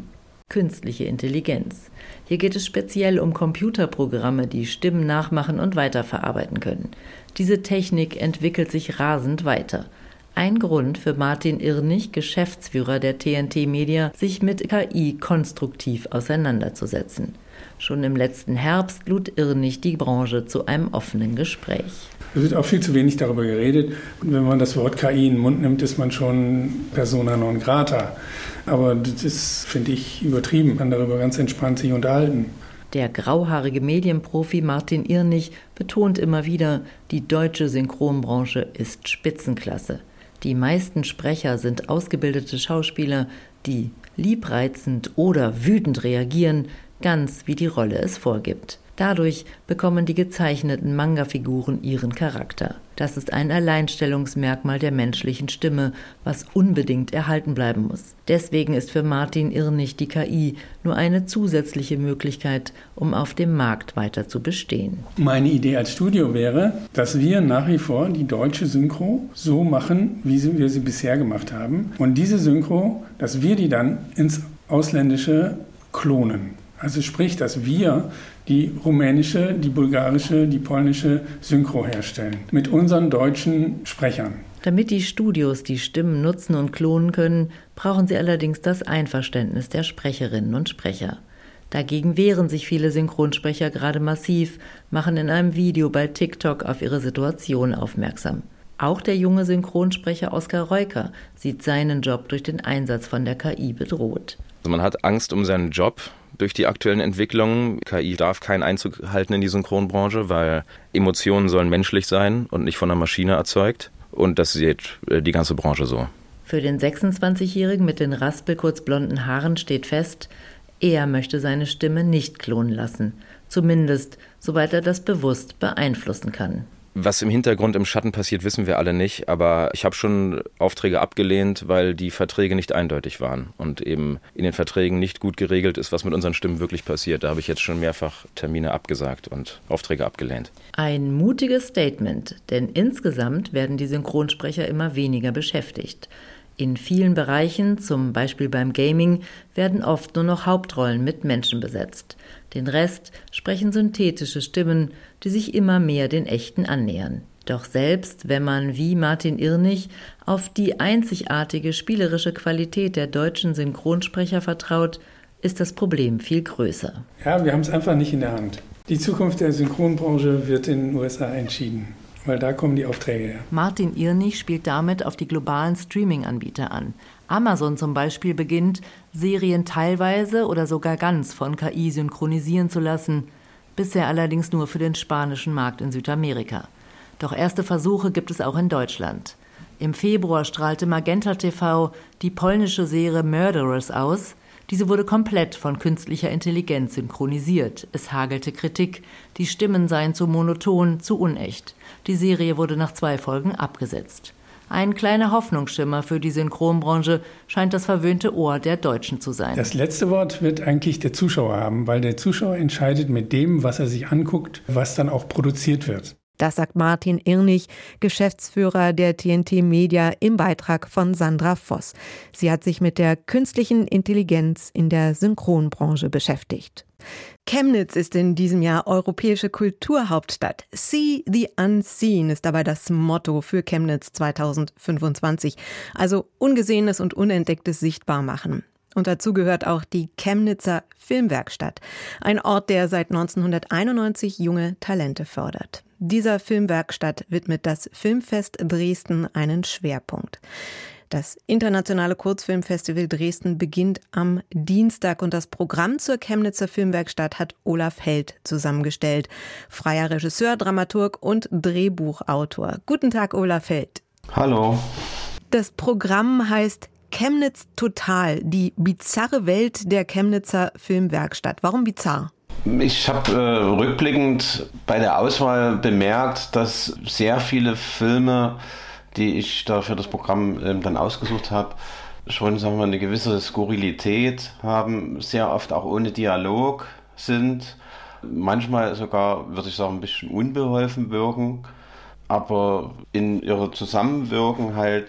künstliche Intelligenz. Hier geht es speziell um Computerprogramme, die Stimmen nachmachen und weiterverarbeiten können. Diese Technik entwickelt sich rasend weiter. Ein Grund für Martin Irnig, Geschäftsführer der T N T Media, sich mit K I konstruktiv auseinanderzusetzen. Schon im letzten Herbst lud Irnig die Branche zu einem offenen Gespräch. Es wird auch viel zu wenig darüber geredet. Und wenn man das Wort K I in den Mund nimmt, ist man schon persona non grata. Aber das ist, finde ich, übertrieben. Man kann darüber ganz entspannt sich unterhalten. Der grauhaarige Medienprofi Martin Irnig betont immer wieder, die deutsche Synchronbranche ist Spitzenklasse. Die meisten Sprecher sind ausgebildete Schauspieler, die liebreizend oder wütend reagieren, ganz wie die Rolle es vorgibt. Dadurch bekommen die gezeichneten Manga-Figuren ihren Charakter. Das ist ein Alleinstellungsmerkmal der menschlichen Stimme, was unbedingt erhalten bleiben muss. Deswegen ist für Martin Irnig die K I nur eine zusätzliche Möglichkeit, um auf dem Markt weiter zu bestehen. Meine Idee als Studio wäre, dass wir nach wie vor die deutsche Synchro so machen, wie wir sie bisher gemacht haben. Und diese Synchro, dass wir die dann ins Ausländische klonen. Also sprich, dass wir die rumänische, die bulgarische, die polnische Synchro herstellen. Mit unseren deutschen Sprechern. Damit die Studios die Stimmen nutzen und klonen können, brauchen sie allerdings das Einverständnis der Sprecherinnen und Sprecher. Dagegen wehren sich viele Synchronsprecher gerade massiv, machen in einem Video bei TikTok auf ihre Situation aufmerksam. Auch der junge Synchronsprecher Oskar Reuker sieht seinen Job durch den Einsatz von der K I bedroht. Also man hat Angst um seinen Job durch die aktuellen Entwicklungen. K I darf keinen Einzug halten in die Synchronbranche, weil Emotionen sollen menschlich sein und nicht von einer Maschine erzeugt. Und das sieht die ganze Branche so. Für den sechsundzwanzigjährigen mit den raspelkurzblonden Haaren steht fest, er möchte seine Stimme nicht klonen lassen. Zumindest, soweit er das bewusst beeinflussen kann. Was im Hintergrund im Schatten passiert, wissen wir alle nicht, aber ich habe schon Aufträge abgelehnt, weil die Verträge nicht eindeutig waren und eben in den Verträgen nicht gut geregelt ist, was mit unseren Stimmen wirklich passiert. Da habe ich jetzt schon mehrfach Termine abgesagt und Aufträge abgelehnt. Ein mutiges Statement, denn insgesamt werden die Synchronsprecher immer weniger beschäftigt. In vielen Bereichen, zum Beispiel beim Gaming, werden oft nur noch Hauptrollen mit Menschen besetzt. Den Rest sprechen synthetische Stimmen, die sich immer mehr den echten annähern. Doch selbst wenn man wie Martin Irnig auf die einzigartige spielerische Qualität der deutschen Synchronsprecher vertraut, ist das Problem viel größer. Ja, wir haben es einfach nicht in der Hand. Die Zukunft der Synchronbranche wird in den U S A entschieden. Weil da kommen die Aufträge her. Martin Irnig spielt damit auf die globalen Streaming-Anbieter an. Amazon zum Beispiel beginnt, Serien teilweise oder sogar ganz von K I synchronisieren zu lassen. Bisher allerdings nur für den spanischen Markt in Südamerika. Doch erste Versuche gibt es auch in Deutschland. Im Februar strahlte Magenta T V die polnische Serie Murderers aus. Diese wurde komplett von künstlicher Intelligenz synchronisiert. Es hagelte Kritik, die Stimmen seien zu monoton, zu unecht. Die Serie wurde nach zwei Folgen abgesetzt. Ein kleiner Hoffnungsschimmer für die Synchronbranche scheint das verwöhnte Ohr der Deutschen zu sein. Das letzte Wort wird eigentlich der Zuschauer haben, weil der Zuschauer entscheidet mit dem, was er sich anguckt, was dann auch produziert wird. Das sagt Martin Irnig, Geschäftsführer der T N T Media, im Beitrag von Sandra Voss. Sie hat sich mit der künstlichen Intelligenz in der Synchronbranche beschäftigt. Chemnitz ist in diesem Jahr europäische Kulturhauptstadt. See the Unseen ist dabei das Motto für Chemnitz zweitausendfünfundzwanzig. Also Ungesehenes und Unentdecktes sichtbar machen. Und dazu gehört auch die Chemnitzer Filmwerkstatt, ein Ort, der seit neunzehnhunderteinundneunzig junge Talente fördert. Dieser Filmwerkstatt widmet das Filmfest Dresden einen Schwerpunkt. Das internationale Kurzfilmfestival Dresden beginnt am Dienstag und das Programm zur Chemnitzer Filmwerkstatt hat Olaf Held zusammengestellt. Freier Regisseur, Dramaturg und Drehbuchautor. Guten Tag, Olaf Held. Hallo. Das Programm heißt Chemnitz Total, die bizarre Welt der Chemnitzer Filmwerkstatt. Warum bizarr? Ich habe äh, rückblickend bei der Auswahl bemerkt, dass sehr viele Filme, die ich da für das Programm äh, dann ausgesucht habe, schon, sagen wir, eine gewisse Skurrilität haben, sehr oft auch ohne Dialog sind, manchmal sogar, würde ich sagen, ein bisschen unbeholfen wirken, aber in ihrer Zusammenwirken halt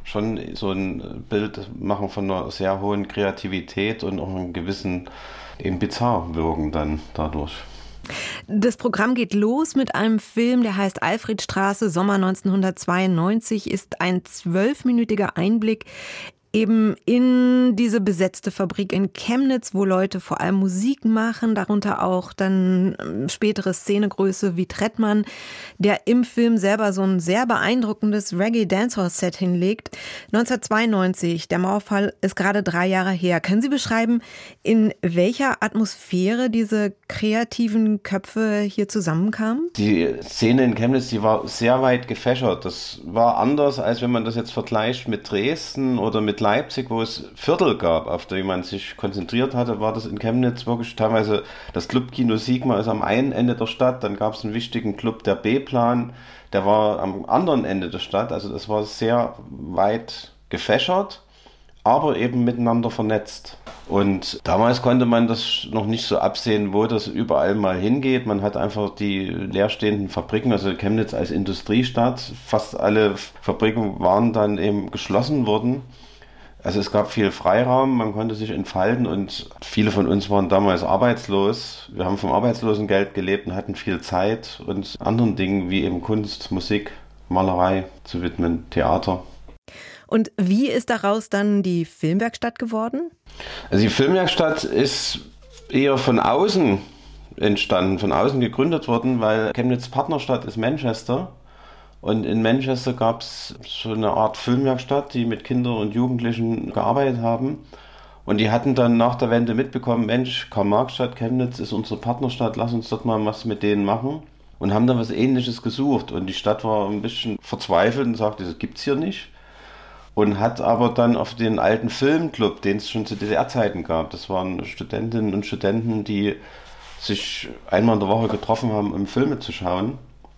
schon so ein Bild machen von einer sehr hohen Kreativität und auch einem gewissen eben Bizarrwirken dann dadurch. Das Programm geht los mit einem Film, der heißt Alfredstraße, Sommer neunzehnhundertzweiundneunzig, ist ein zwölfminütiger Einblick eben in diese besetzte Fabrik in Chemnitz, wo Leute vor allem Musik machen, darunter auch dann spätere Szenegröße wie Trettmann, der im Film selber so ein sehr beeindruckendes Reggae-Dancehall-Set hinlegt. neunzehnhundertzweiundneunzig, der Mauerfall ist gerade drei Jahre her. Können Sie beschreiben, in welcher Atmosphäre diese kreativen Köpfe hier zusammenkamen? Die Szene in Chemnitz, die war sehr weit gefächert. Das war anders, als wenn man das jetzt vergleicht mit Dresden oder mit Leipzig, wo es Viertel gab, auf die man sich konzentriert hatte, war das in Chemnitz wirklich teilweise, das Clubkino Sigma ist am einen Ende der Stadt, dann gab es einen wichtigen Club, der B-Plan, der war am anderen Ende der Stadt, also das war sehr weit gefächert, aber eben miteinander vernetzt. Und damals konnte man das noch nicht so absehen, wo das überall mal hingeht. Man hat einfach die leerstehenden Fabriken, also Chemnitz als Industriestadt, fast alle Fabriken waren dann eben geschlossen worden. Also es gab viel Freiraum, man konnte sich entfalten und viele von uns waren damals arbeitslos. Wir haben vom Arbeitslosengeld gelebt und hatten viel Zeit und anderen Dingen wie eben Kunst, Musik, Malerei zu widmen, Theater. Und wie ist daraus dann die Filmwerkstatt geworden? Also die Filmwerkstatt ist eher von außen entstanden, von außen gegründet worden, weil Chemnitz Partnerstadt ist Manchester. Und in Manchester gab es so eine Art Filmwerkstatt, die mit Kindern und Jugendlichen gearbeitet haben. Und die hatten dann nach der Wende mitbekommen, Mensch, Karl-Marx-Stadt, Chemnitz ist unsere Partnerstadt, lass uns dort mal was mit denen machen. Und haben dann was Ähnliches gesucht. Und die Stadt war ein bisschen verzweifelt und sagte, das gibt's hier nicht. Und hat aber dann auf den alten Filmclub, den es schon zu D D R-Zeiten gab, das waren Studentinnen und Studenten, die sich einmal in der Woche getroffen haben, um Filme zu schauen.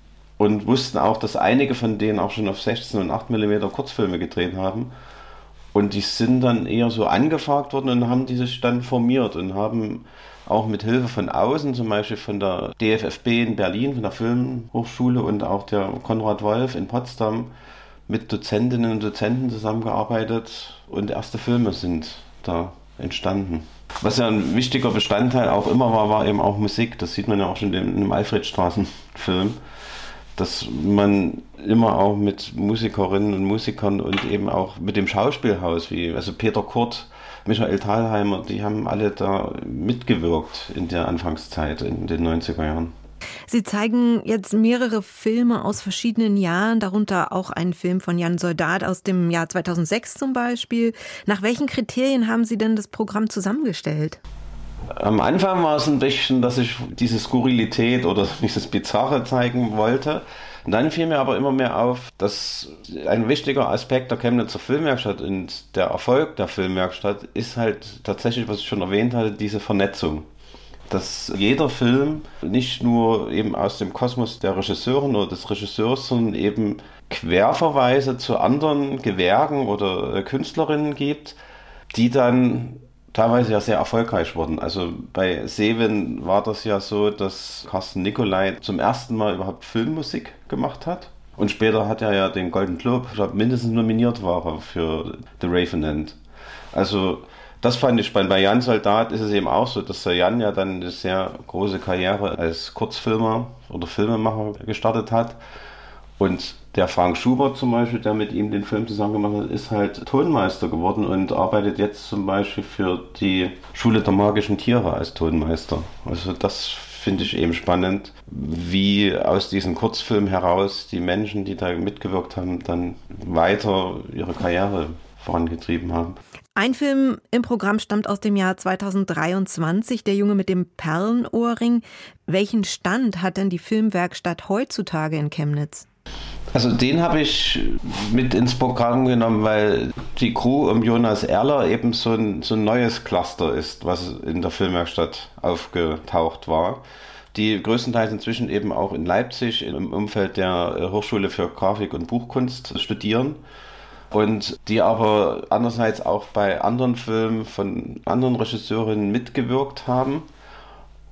Und wussten auch, dass einige von denen auch schon auf sechzehn und acht Millimeter Kurzfilme gedreht haben. Und die sind dann eher so angefragt worden und haben die sich dann formiert und haben auch mit Hilfe von außen, zum Beispiel von der D F F B in Berlin, von der Filmhochschule und auch der Konrad Wolf in Potsdam, mit Dozentinnen und Dozenten zusammengearbeitet und erste Filme sind da entstanden. Was ja ein wichtiger Bestandteil auch immer war, war eben auch Musik. Das sieht man ja auch schon in dem Alfredstraßen-Film, dass man immer auch mit Musikerinnen und Musikern und eben auch mit dem Schauspielhaus, wie also Peter Kurt, Michael Thalheimer, die haben alle da mitgewirkt in der Anfangszeit in den neunziger Jahren. Sie zeigen jetzt mehrere Filme aus verschiedenen Jahren, darunter auch einen Film von Jan Soldat aus dem Jahr zweitausendsechs zum Beispiel. Nach welchen Kriterien haben Sie denn das Programm zusammengestellt? Am Anfang war es ein bisschen, dass ich diese Skurrilität oder dieses Bizarre zeigen wollte. Und dann fiel mir aber immer mehr auf, dass ein wichtiger Aspekt der Chemnitzer Filmwerkstatt und der Erfolg der Filmwerkstatt ist halt tatsächlich, was ich schon erwähnt hatte, diese Vernetzung. Dass jeder Film nicht nur eben aus dem Kosmos der Regisseurin oder des Regisseurs, sondern eben Querverweise zu anderen Gewerken oder Künstlerinnen gibt, die dann teilweise ja sehr erfolgreich wurden. Also bei Seven war das ja so, dass Carsten Nicolai zum ersten Mal überhaupt Filmmusik gemacht hat. Und später hat er ja den Golden Globe, ich glaube, mindestens nominiert war er für The Ravenant. Also das fand ich spannend. Bei Jan Soldat ist es eben auch so, dass der Jan ja dann eine sehr große Karriere als Kurzfilmer oder Filmemacher gestartet hat. Und der Frank Schubert zum Beispiel, der mit ihm den Film zusammen gemacht hat, ist halt Tonmeister geworden und arbeitet jetzt zum Beispiel für die Schule der magischen Tiere als Tonmeister. Also das finde ich eben spannend, wie aus diesen Kurzfilmen heraus die Menschen, die da mitgewirkt haben, dann weiter ihre Karriere vorangetrieben haben. Ein Film im Programm stammt aus dem Jahr zweitausenddreiundzwanzig, Der Junge mit dem Perlenohrring. Welchen Stand hat denn die Filmwerkstatt heutzutage in Chemnitz? Also den habe ich mit ins Programm genommen, weil die Crew um Jonas Erler eben so ein, so ein neues Cluster ist, was in der Filmwerkstatt aufgetaucht war. Die größtenteils inzwischen eben auch in Leipzig im Umfeld der Hochschule für Grafik und Buchkunst studieren. Und die aber andererseits auch bei anderen Filmen von anderen Regisseurinnen mitgewirkt haben.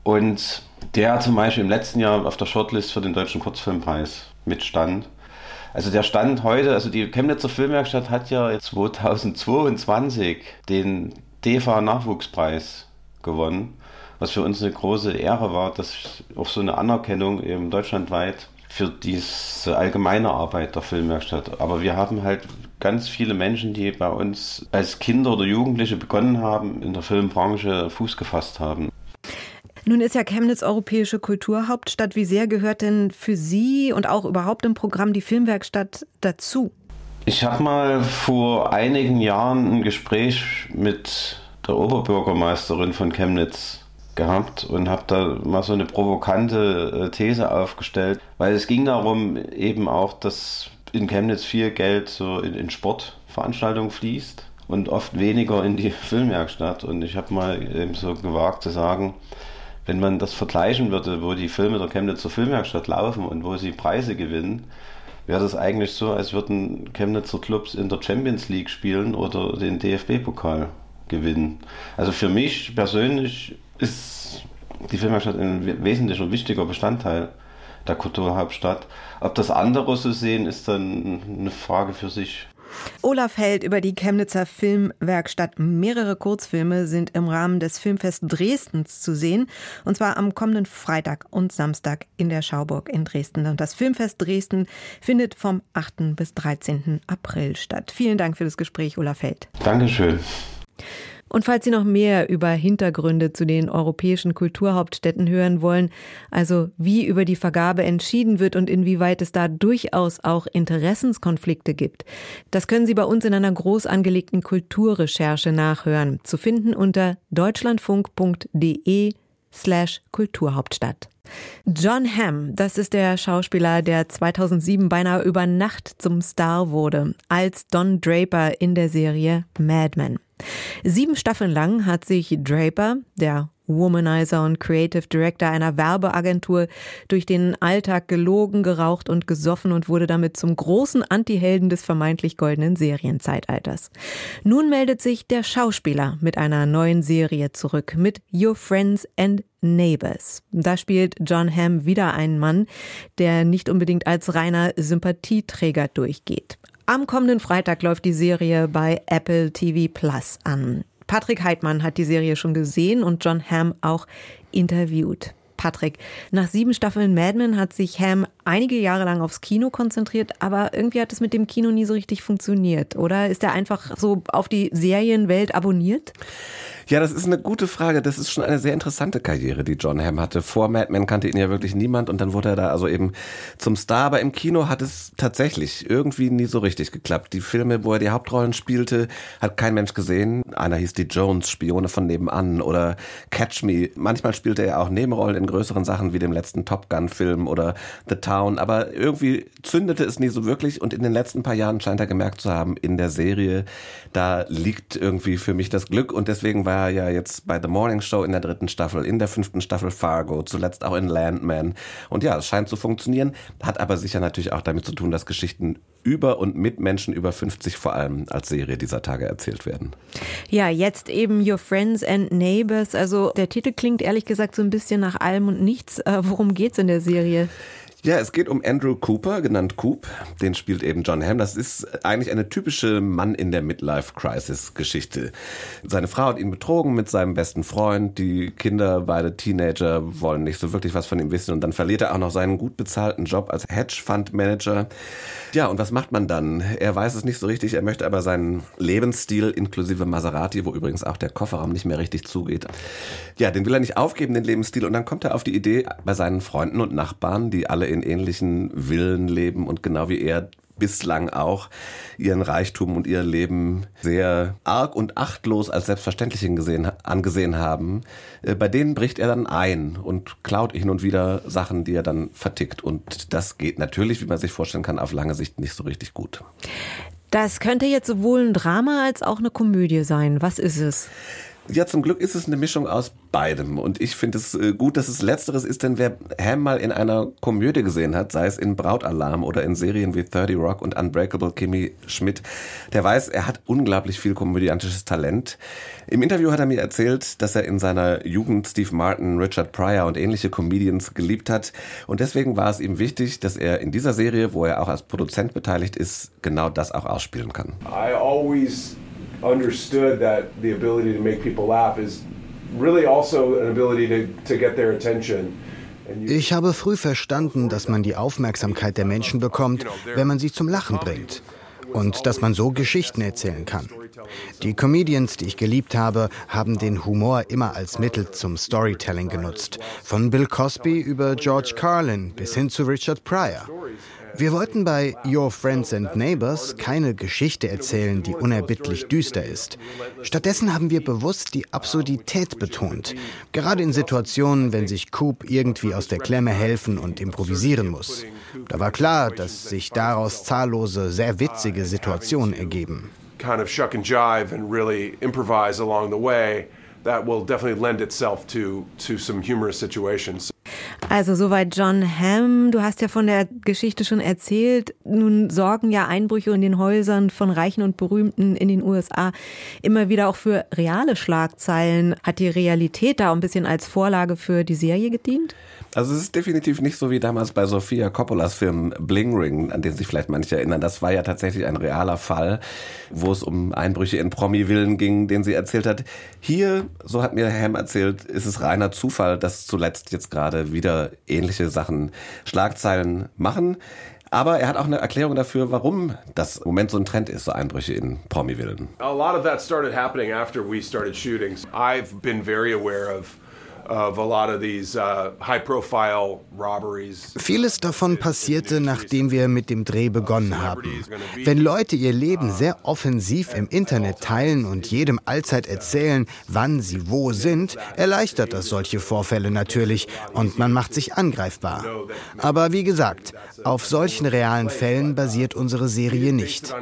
Und der zum Beispiel im letzten Jahr auf der Shortlist für den Deutschen Kurzfilmpreis mitstand. Also der Stand heute, also die Chemnitzer Filmwerkstatt hat ja zweitausendzweiundzwanzig den D E F A-Nachwuchspreis gewonnen, was für uns eine große Ehre war, dass auch so eine Anerkennung eben deutschlandweit für diese allgemeine Arbeit der Filmwerkstatt. Aber wir haben halt ganz viele Menschen, die bei uns als Kinder oder Jugendliche begonnen haben, in der Filmbranche Fuß gefasst haben. Nun ist ja Chemnitz europäische Kulturhauptstadt. Wie sehr gehört denn für Sie und auch überhaupt im Programm die Filmwerkstatt dazu? Ich habe mal vor einigen Jahren ein Gespräch mit der Oberbürgermeisterin von Chemnitz gehabt und habe da mal so eine provokante These aufgestellt, weil es ging darum eben auch, dass in Chemnitz viel Geld so in, in Sportveranstaltungen fließt und oft weniger in die Filmwerkstatt. Und ich habe mal eben so gewagt zu sagen, wenn man das vergleichen würde, wo die Filme der Chemnitzer Filmwerkstatt laufen und wo sie Preise gewinnen, wäre das eigentlich so, als würden Chemnitzer Clubs in der Champions League spielen oder den D F B-Pokal gewinnen. Also für mich persönlich ist die Filmwerkstatt ein wesentlicher und wichtiger Bestandteil der Kulturhauptstadt. Ob das andere so sehen, ist dann eine Frage für sich. Olaf Held über die Chemnitzer Filmwerkstatt. Mehrere Kurzfilme sind im Rahmen des Filmfest Dresdens zu sehen. Und zwar am kommenden Freitag und Samstag in der Schauburg in Dresden. Und das Filmfest Dresden findet vom achten bis dreizehnten April statt. Vielen Dank für das Gespräch, Olaf Held. Dankeschön. Und falls Sie noch mehr über Hintergründe zu den europäischen Kulturhauptstädten hören wollen, also wie über die Vergabe entschieden wird und inwieweit es da durchaus auch Interessenskonflikte gibt, das können Sie bei uns in einer groß angelegten Kulturrecherche nachhören, zu finden unter deutschlandfunk.de slash Kulturhauptstadt. Jon Hamm, das ist der Schauspieler, der zweitausendsieben beinahe über Nacht zum Star wurde, als Don Draper in der Serie Mad Men. Sieben Staffeln lang hat sich Draper, der Womanizer und Creative Director einer Werbeagentur, durch den Alltag gelogen, geraucht und gesoffen und wurde damit zum großen Antihelden des vermeintlich goldenen Serienzeitalters. Nun meldet sich der Schauspieler mit einer neuen Serie zurück, mit Your Friends and Neighbors. Da spielt Jon Hamm wieder einen Mann, der nicht unbedingt als reiner Sympathieträger durchgeht. Am kommenden Freitag läuft die Serie bei Apple T V Plus an. Patrick Heitmann hat die Serie schon gesehen und Jon Hamm auch interviewt. Patrick, nach sieben Staffeln Mad Men hat sich Hamm einige Jahre lang aufs Kino konzentriert, aber irgendwie hat es mit dem Kino nie so richtig funktioniert, oder? Ist er einfach so auf die Serienwelt abonniert? Ja, das ist eine gute Frage. Das ist schon eine sehr interessante Karriere, die Jon Hamm hatte. Vor Mad Men kannte ihn ja wirklich niemand und dann wurde er da also eben zum Star. Aber im Kino hat es tatsächlich irgendwie nie so richtig geklappt. Die Filme, wo er die Hauptrollen spielte, hat kein Mensch gesehen. Einer hieß die Jones, Spione von nebenan oder Catch Me. Manchmal spielte er auch Nebenrollen in größeren Sachen wie dem letzten Top Gun-Film oder The Town. Aber irgendwie zündete es nie so wirklich und in den letzten paar Jahren scheint er gemerkt zu haben, in der Serie, da liegt irgendwie für mich das Glück und deswegen war er ja jetzt bei The Morning Show in der dritten Staffel, in der fünften Staffel Fargo, zuletzt auch in Landman. Und ja, es scheint zu funktionieren, hat aber sicher natürlich auch damit zu tun, dass Geschichten über und mit Menschen über fünfzig vor allem als Serie dieser Tage erzählt werden. Ja, jetzt eben Your Friends and Neighbors. Also der Titel klingt ehrlich gesagt so ein bisschen nach allem und nichts. Äh, worum geht's in der Serie? Ja, es geht um Andrew Cooper, genannt Coop. Den spielt eben Jon Hamm. Das ist eigentlich eine typische Mann in der Midlife-Crisis-Geschichte. Seine Frau hat ihn betrogen mit seinem besten Freund. Die Kinder, beide Teenager, wollen nicht so wirklich was von ihm wissen. Und dann verliert er auch noch seinen gut bezahlten Job als Hedgefonds-Manager. Ja, und was macht man dann? Er weiß es nicht so richtig. Er möchte aber seinen Lebensstil inklusive Maserati, wo übrigens auch der Kofferraum nicht mehr richtig zugeht. Ja, den will er nicht aufgeben, den Lebensstil. Und dann kommt er auf die Idee, bei seinen Freunden und Nachbarn, die alle in ähnlichen Villen leben und genau wie er bislang auch ihren Reichtum und ihr Leben sehr arg und achtlos als selbstverständlich gesehen, angesehen haben. Bei denen bricht er dann ein und klaut hin und wieder Sachen, die er dann vertickt. Und das geht natürlich, wie man sich vorstellen kann, auf lange Sicht nicht so richtig gut. Das könnte jetzt sowohl ein Drama als auch eine Komödie sein. Was ist es? Ja, zum Glück ist es eine Mischung aus beidem. Und ich finde es gut, dass es Letzteres ist, denn wer Hamm mal in einer Komödie gesehen hat, sei es in Brautalarm oder in Serien wie thirty Rock und Unbreakable Kimmy Schmidt, der weiß, er hat unglaublich viel komödiantisches Talent. Im Interview hat er mir erzählt, dass er in seiner Jugend Steve Martin, Richard Pryor und ähnliche Comedians geliebt hat. Und deswegen war es ihm wichtig, dass er in dieser Serie, wo er auch als Produzent beteiligt ist, genau das auch ausspielen kann. I always understood that the ability to make people laugh is really also an ability to, to get their attention. Ich habe früh verstanden, dass man die Aufmerksamkeit der Menschen bekommt, wenn man sie zum Lachen bringt. Und dass man so Geschichten erzählen kann. Die Comedians, die ich geliebt habe, haben den Humor immer als Mittel zum Storytelling genutzt. Von Bill Cosby über George Carlin bis hin zu Richard Pryor. Wir wollten bei Your Friends and Neighbors keine Geschichte erzählen, die unerbittlich düster ist. Stattdessen haben wir bewusst die Absurdität betont. Gerade in Situationen, wenn sich Coop irgendwie aus der Klemme helfen und improvisieren muss. Da war klar, dass sich daraus zahllose, sehr witzige Situationen ergeben. Kind of shuck and jive and really improvise along the way. That will definitely lend itself to, to some humorous situations. Also soweit Jon Hamm. Du hast ja von der Geschichte schon erzählt. Nun sorgen ja Einbrüche in den Häusern von Reichen und Berühmten in den U S A immer wieder auch für reale Schlagzeilen. Hat die Realität da ein bisschen als Vorlage für die Serie gedient? Also es ist definitiv nicht so wie damals bei Sofia Coppolas Film Bling Ring, an den sich vielleicht manche erinnern. Das war ja tatsächlich ein realer Fall, wo es um Einbrüche in Promi-Villen ging, den sie erzählt hat. Hier, so hat mir Hamm erzählt, ist es reiner Zufall, dass zuletzt jetzt gerade wieder ähnliche Sachen Schlagzeilen machen. Aber er hat auch eine Erklärung dafür, warum das im Moment so ein Trend ist, so Einbrüche in Promi-Villen. A lot of that started happening after we started shooting. I've been very aware of of a lot of these uh, high-profile robberies. Vieles davon passierte, nachdem wir mit dem Dreh begonnen haben. Wenn Leute ihr Leben sehr offensiv im Internet teilen und jedem allzeit erzählen, wann sie wo sind, erleichtert das solche Vorfälle natürlich und man macht sich angreifbar. Aber wie gesagt, auf solchen realen Fällen basiert unsere Serie nicht.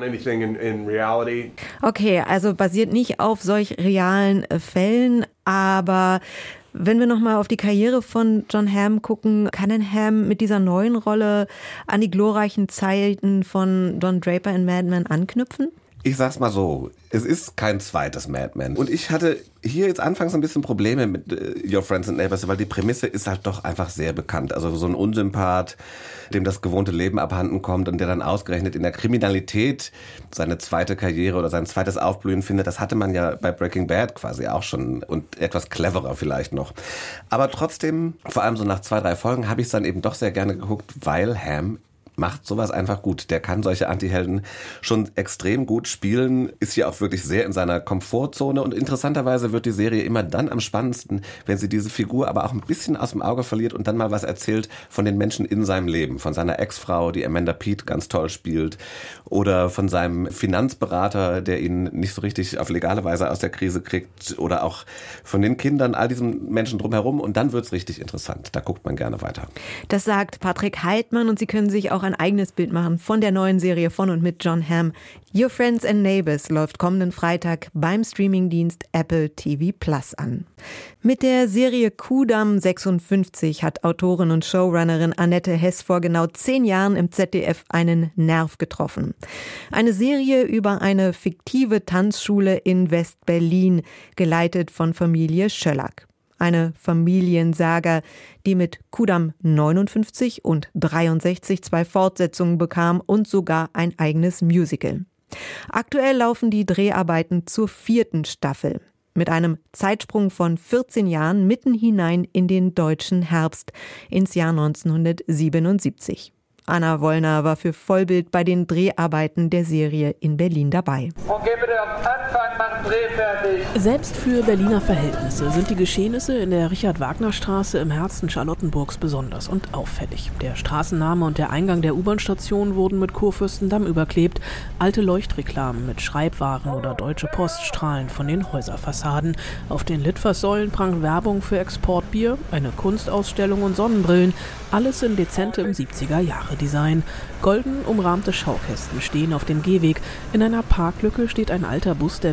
Okay, also basiert nicht auf solch realen Fällen, aber wenn wir nochmal auf die Karriere von Jon Hamm gucken, kann denn Hamm mit dieser neuen Rolle an die glorreichen Zeiten von Don Draper in Mad Men anknüpfen? Ich sag's mal so, es ist kein zweites Mad Men. Und ich hatte hier jetzt anfangs ein bisschen Probleme mit uh, Your Friends and Neighbors, weil die Prämisse ist halt doch einfach sehr bekannt. Also so ein Unsympath, dem das gewohnte Leben abhanden kommt und der dann ausgerechnet in der Kriminalität seine zweite Karriere oder sein zweites Aufblühen findet, das hatte man ja bei Breaking Bad quasi auch schon und etwas cleverer vielleicht noch. Aber trotzdem, vor allem so nach zwei, drei Folgen, habe ich es dann eben doch sehr gerne geguckt, weil Hamm macht sowas einfach gut. Der kann solche Antihelden schon extrem gut spielen, ist hier auch wirklich sehr in seiner Komfortzone und interessanterweise wird die Serie immer dann am spannendsten, wenn sie diese Figur aber auch ein bisschen aus dem Auge verliert und dann mal was erzählt von den Menschen in seinem Leben, von seiner Ex-Frau, die Amanda Peet ganz toll spielt, oder von seinem Finanzberater, der ihn nicht so richtig auf legale Weise aus der Krise kriegt, oder auch von den Kindern, all diesen Menschen drumherum und dann wird's richtig interessant. Da guckt man gerne weiter. Das sagt Patrick Heitmann und Sie können sich auch ein eigenes Bild machen von der neuen Serie von und mit Jon Hamm. Your Friends and Neighbors läuft kommenden Freitag beim Streamingdienst Apple T V Plus an. Mit der Serie Kudamm sechsundfünfzig hat Autorin und Showrunnerin Annette Hess vor genau zehn Jahren im Z D F einen Nerv getroffen. Eine Serie über eine fiktive Tanzschule in West-Berlin, geleitet von Familie Schöllack. Eine Familiensaga, die mit Kudamm neunundfünfzig und dreiundsechzig zwei Fortsetzungen bekam und sogar ein eigenes Musical. Aktuell laufen die Dreharbeiten zur vierten Staffel. Mit einem Zeitsprung von vierzehn Jahren mitten hinein in den deutschen Herbst, ins Jahr neunzehnhundertsiebenundsiebzig. Anna Wollner war für Vollbild bei den Dreharbeiten der Serie in Berlin dabei. Okay, bitte auf Anfang, machen Dreh fertig. Selbst für Berliner Verhältnisse sind die Geschehnisse in der Richard-Wagner-Straße im Herzen Charlottenburgs besonders und auffällig. Der Straßenname und der Eingang der U-Bahn-Station wurden mit Kurfürstendamm überklebt. Alte Leuchtreklamen mit Schreibwaren oder Deutsche Post strahlen von den Häuserfassaden. Auf den Litfaßsäulen prangt Werbung für Exportbier, eine Kunstausstellung und Sonnenbrillen. Alles in dezentem siebziger-Jahre-Design. Golden umrahmte Schaukästen stehen auf dem Gehweg. In einer Parklücke steht ein alter Bus der Berliner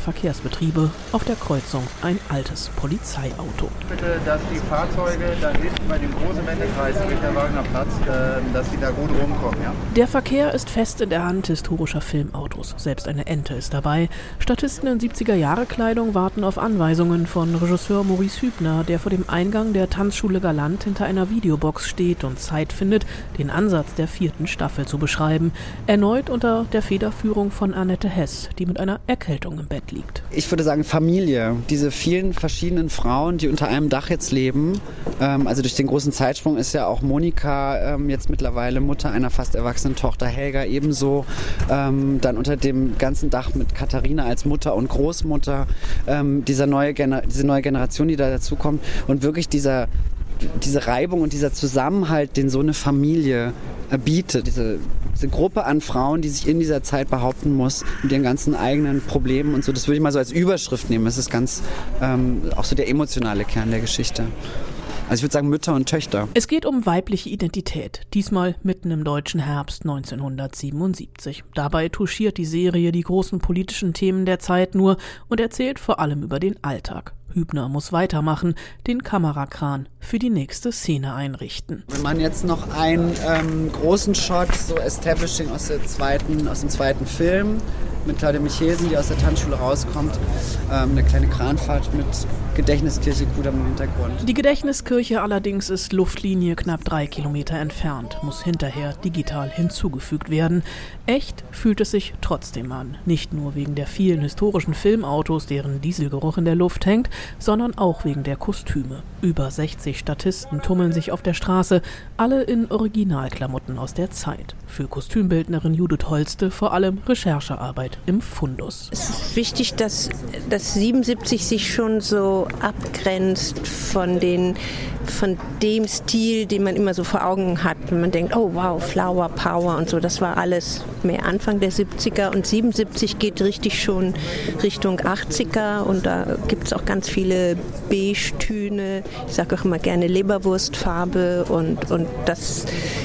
Verkehrsbetriebe. Auf der Kreuzung ein altes Polizeiauto. Bitte, dass die Fahrzeuge da hinten bei dem großen Wendekreis Richtung Wagnerplatz, äh, dass die da gut rumkommen. Ja? Der Verkehr ist fest in der Hand historischer Filmautos. Selbst eine Ente ist dabei. Statisten in siebziger-Jahre-Kleidung warten auf Anweisungen von Regisseur Maurice Hübner, der vor dem Eingang der Tanzschule Galant hinter einer Videobox steht und Zeit findet, den Ansatz der vierten Staffel zu beschreiben. Erneut unter der Federführung von Annette Hess, die mit einer Erkältung im Bett liegt. Ich würde sagen Familie. Diese vielen verschiedenen Frauen, die unter einem Dach jetzt leben. Ähm, also durch den großen Zeitsprung ist ja auch Monika ähm, jetzt mittlerweile Mutter einer fast erwachsenen Tochter, Helga ebenso. Ähm, dann unter dem ganzen Dach mit Katharina als Mutter und Großmutter. Ähm, dieser neue Gener- diese neue Generation, die da dazukommt. Und wirklich dieser diese Reibung und dieser Zusammenhalt, den so eine Familie bietet, diese, diese Gruppe an Frauen, die sich in dieser Zeit behaupten muss, mit ihren ganzen eigenen Problemen und so, das würde ich mal so als Überschrift nehmen. Das ist ganz ähm, auch so der emotionale Kern der Geschichte. Also ich würde sagen Mütter und Töchter. Es geht um weibliche Identität, diesmal mitten im deutschen Herbst neunzehnhundertsiebenundsiebzig. Dabei touchiert die Serie die großen politischen Themen der Zeit nur und erzählt vor allem über den Alltag. Hübner muss weitermachen, den Kamerakran für die nächste Szene einrichten. Wenn man jetzt noch einen ähm, großen Shot, so Establishing aus, der zweiten, aus dem zweiten Film, mit Claudia Michelsen, die aus der Tanzschule rauskommt, ähm, eine kleine Kranfahrt mit Gedächtniskirche Kudam im Hintergrund. Die Gedächtniskirche allerdings ist Luftlinie knapp drei Kilometer entfernt, muss hinterher digital hinzugefügt werden. Echt fühlt es sich trotzdem an, nicht nur wegen der vielen historischen Filmautos, deren Dieselgeruch in der Luft hängt, sondern auch wegen der Kostüme. Über sechzig Statisten tummeln sich auf der Straße, alle in Originalklamotten aus der Zeit. Für Kostümbildnerin Judith Holste vor allem Recherchearbeit im Fundus. Es ist wichtig, dass, dass siebenundsiebzig sich schon so abgrenzt von, den, von dem Stil, den man immer so vor Augen hat. Wenn man denkt, oh wow, Flower Power und so, das war alles mehr Anfang der siebziger und siebenundsiebzig geht richtig schon Richtung achtziger und da gibt es auch ganz viele Beige-Töne. Ich sage auch immer gerne Leberwurstfarbe und, und das...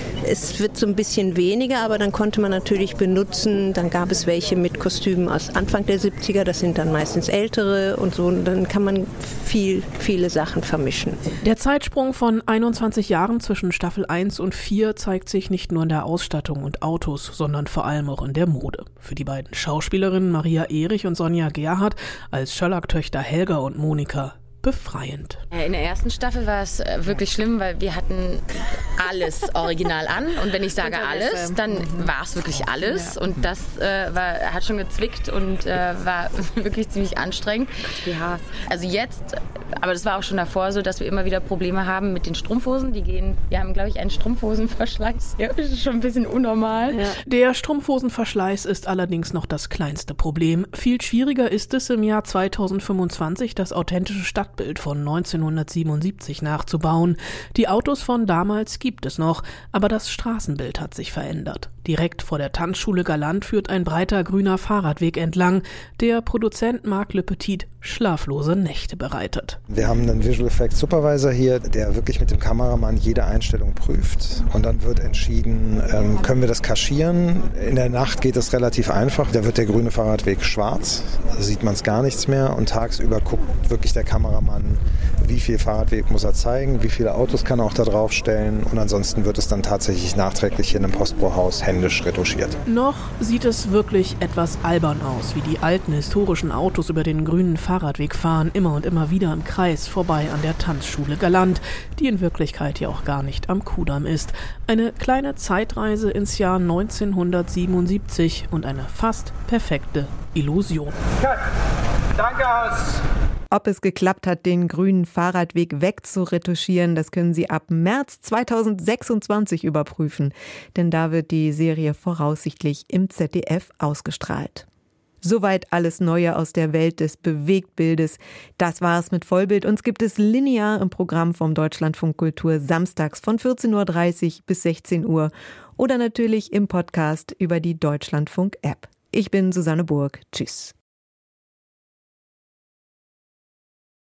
Es wird so ein bisschen weniger, aber dann konnte man natürlich benutzen, dann gab es welche mit Kostümen aus Anfang der siebziger, das sind dann meistens ältere und so, und dann kann man viel, viele Sachen vermischen. Der Zeitsprung von einundzwanzig Jahren zwischen Staffel eins und vier zeigt sich nicht nur in der Ausstattung und Autos, sondern vor allem auch in der Mode. Für die beiden Schauspielerinnen Maria Erich und Sonja Gerhardt als Sherlock-Töchter Helga und Monika befreiend. In der ersten Staffel war es wirklich schlimm, weil wir hatten alles original an. Und wenn ich sage alles, dann war es wirklich alles. Und das äh, war, hat schon gezwickt und äh, war wirklich ziemlich anstrengend. Also jetzt, aber das war auch schon davor so, dass wir immer wieder Probleme haben mit den Strumpfhosen. Die gehen, wir haben, glaube ich, einen Strumpfhosenverschleiß. Ja, das ist schon ein bisschen unnormal. Ja. Der Strumpfhosenverschleiß ist allerdings noch das kleinste Problem. Viel schwieriger ist es, im Jahr zweitausendfünfundzwanzig das authentische Stadtbild von neunzehnhundertsiebenundsiebzig nachzubauen. Die Autos von damals gibt es noch, aber das Straßenbild hat sich verändert. Direkt vor der Tanzschule Galant führt ein breiter grüner Fahrradweg entlang, der Produzent Marc Le Petit schlaflose Nächte bereitet. Wir haben einen Visual Effects Supervisor hier, der wirklich mit dem Kameramann jede Einstellung prüft und dann wird entschieden, ähm, können wir das kaschieren. In der Nacht geht es relativ einfach, da wird der grüne Fahrradweg schwarz, da sieht man es gar nichts mehr und tagsüber guckt wirklich der Kameramann, wie viel Fahrradweg muss er zeigen, wie viele Autos kann er auch da drauf stellen und ansonsten wird es dann tatsächlich nachträglich hier in einem Postbauhaus händisch retuschiert. Noch sieht es wirklich etwas albern aus, wie die alten historischen Autos über den grünen Fahrradweg fahren, immer und immer wieder im Kreis vorbei an der Tanzschule Galant, die in Wirklichkeit ja auch gar nicht am Kudamm ist. Eine kleine Zeitreise ins Jahr neunzehnhundertsiebenundsiebzig und eine fast perfekte Illusion. Cut. Danke aus. Ob es geklappt hat, den grünen Fahrradweg wegzuretuschieren, das können Sie ab März zweitausendsechsundzwanzig überprüfen. Denn da wird die Serie voraussichtlich im Z D F ausgestrahlt. Soweit alles Neue aus der Welt des Bewegtbildes. Das war's mit Vollbild. Uns gibt es linear im Programm vom Deutschlandfunk Kultur samstags von vierzehn Uhr dreißig bis sechzehn Uhr oder natürlich im Podcast über die Deutschlandfunk-App. Ich bin Susanne Burg. Tschüss.